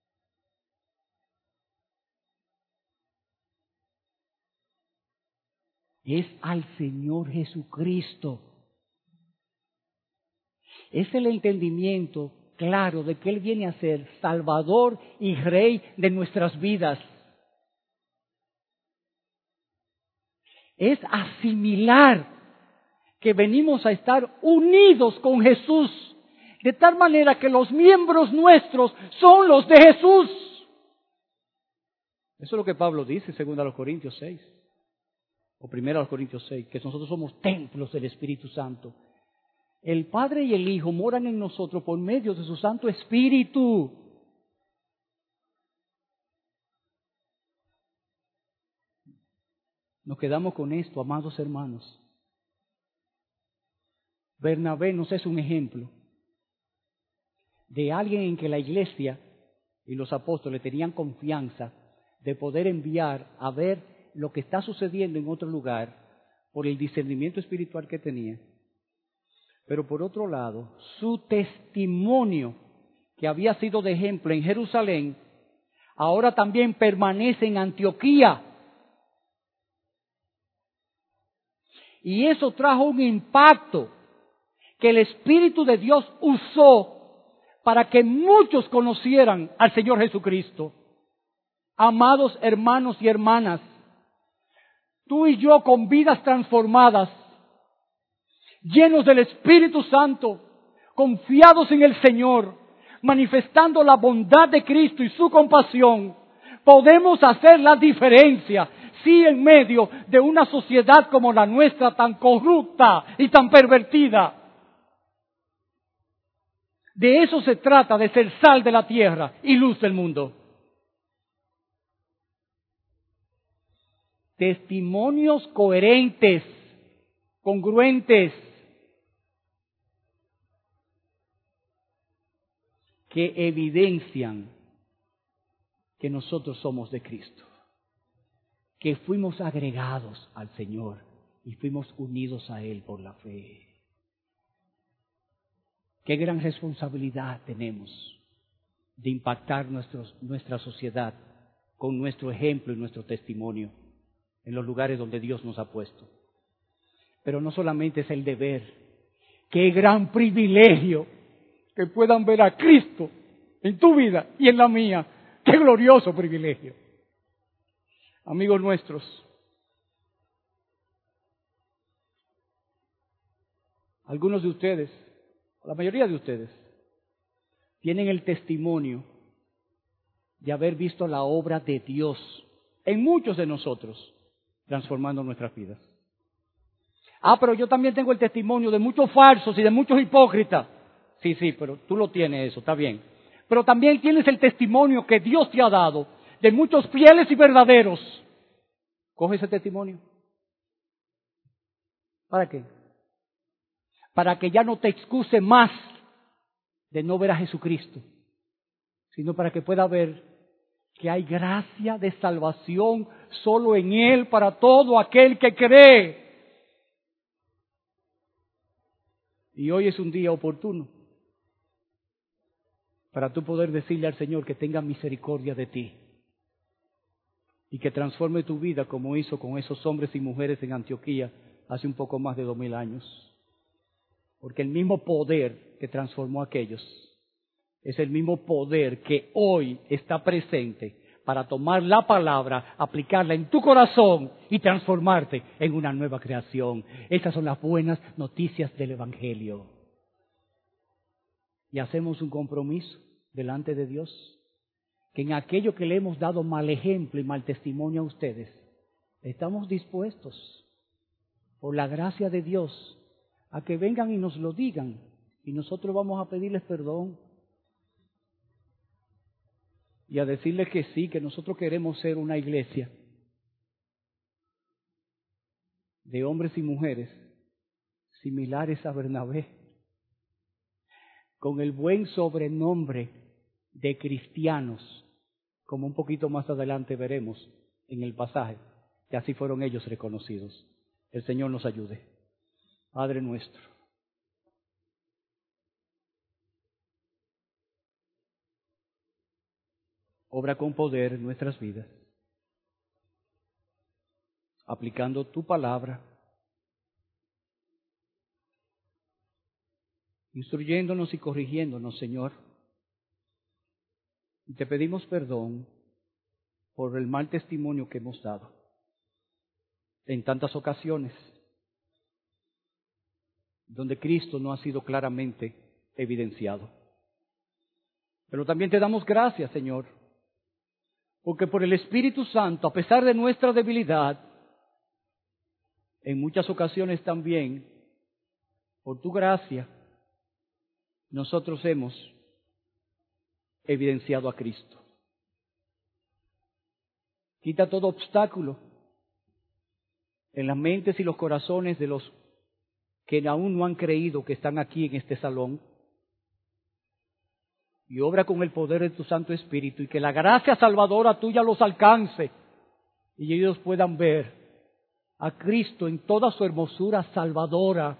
Es al Señor Jesucristo. Es el entendimiento claro de que Él viene a ser Salvador y Rey de nuestras vidas. Es asimilar que venimos a estar unidos con Jesús, de tal manera que los miembros nuestros son los de Jesús. Eso es lo que Pablo dice en segunda los Corintios seis, o primera los Corintios seis, que nosotros somos templos del Espíritu Santo. El Padre y el Hijo moran en nosotros por medio de su Santo Espíritu. Nos quedamos con esto, amados hermanos. Bernabé nos es un ejemplo de alguien en que la iglesia y los apóstoles tenían confianza de poder enviar a ver lo que está sucediendo en otro lugar por el discernimiento espiritual que tenía. Pero por otro lado, su testimonio, que había sido de ejemplo en Jerusalén, ahora también permanece en Antioquía. Y eso trajo un impacto que el Espíritu de Dios usó para que muchos conocieran al Señor Jesucristo. Amados hermanos y hermanas, tú y yo con vidas transformadas, llenos del Espíritu Santo, confiados en el Señor, manifestando la bondad de Cristo y su compasión, podemos hacer la diferencia, sí, en medio de una sociedad como la nuestra, tan corrupta y tan pervertida. De eso se trata, de ser sal de la tierra y luz del mundo. Testimonios coherentes, congruentes, que evidencian que nosotros somos de Cristo, que fuimos agregados al Señor y fuimos unidos a Él por la fe. Qué gran responsabilidad tenemos de impactar nuestros, nuestra sociedad con nuestro ejemplo y nuestro testimonio en los lugares donde Dios nos ha puesto. Pero no solamente es el deber, qué gran privilegio que puedan ver a Cristo en tu vida y en la mía. Qué glorioso privilegio. Amigos nuestros, algunos de ustedes, la mayoría de ustedes, tienen el testimonio de haber visto la obra de Dios en muchos de nosotros, transformando nuestras vidas. Ah, pero yo también tengo el testimonio de muchos falsos y de muchos hipócritas. Sí, sí, pero tú lo tienes eso, está bien. Pero también tienes el testimonio que Dios te ha dado de muchos fieles y verdaderos. Coge ese testimonio. ¿Para qué? Para que ya no te excuse más de no ver a Jesucristo, sino para que pueda ver que hay gracia de salvación solo en Él para todo aquel que cree. Y hoy es un día oportuno para tú poder decirle al Señor que tenga misericordia de ti y que transforme tu vida como hizo con esos hombres y mujeres en Antioquía hace un poco más de dos mil años. Porque el mismo poder que transformó a aquellos es el mismo poder que hoy está presente para tomar la palabra, aplicarla en tu corazón y transformarte en una nueva creación. Esas son las buenas noticias del Evangelio. Y hacemos un compromiso delante de Dios, que en aquello que le hemos dado mal ejemplo y mal testimonio a ustedes, estamos dispuestos, por la gracia de Dios, a que vengan y nos lo digan, y nosotros vamos a pedirles perdón y a decirles que sí, que nosotros queremos ser una iglesia de hombres y mujeres similares a Bernabé, con el buen sobrenombre de cristianos, como un poquito más adelante veremos en el pasaje, que así fueron ellos reconocidos. El Señor nos ayude. Padre nuestro, obra con poder en nuestras vidas, aplicando tu palabra, instruyéndonos y corrigiéndonos, Señor. Y te pedimos perdón por el mal testimonio que hemos dado en tantas ocasiones, donde Cristo no ha sido claramente evidenciado. Pero también te damos gracias, Señor, porque por el Espíritu Santo, a pesar de nuestra debilidad, en muchas ocasiones también, por tu gracia, nosotros hemos evidenciado a Cristo. Quita todo obstáculo en las mentes y los corazones de los que aún no han creído que están aquí en este salón, y obra con el poder de tu Santo Espíritu, y que la gracia salvadora tuya los alcance y ellos puedan ver a Cristo en toda su hermosura salvadora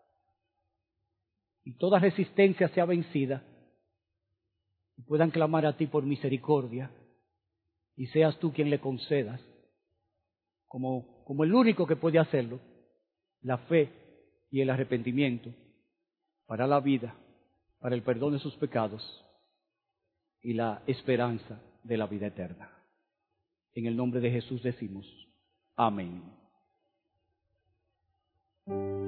y toda resistencia sea vencida, y puedan clamar a ti por misericordia, y seas tú quien le concedas, como, como el único que puede hacerlo, la fe y el arrepentimiento para la vida, para el perdón de sus pecados y la esperanza de la vida eterna. En el nombre de Jesús decimos, amén.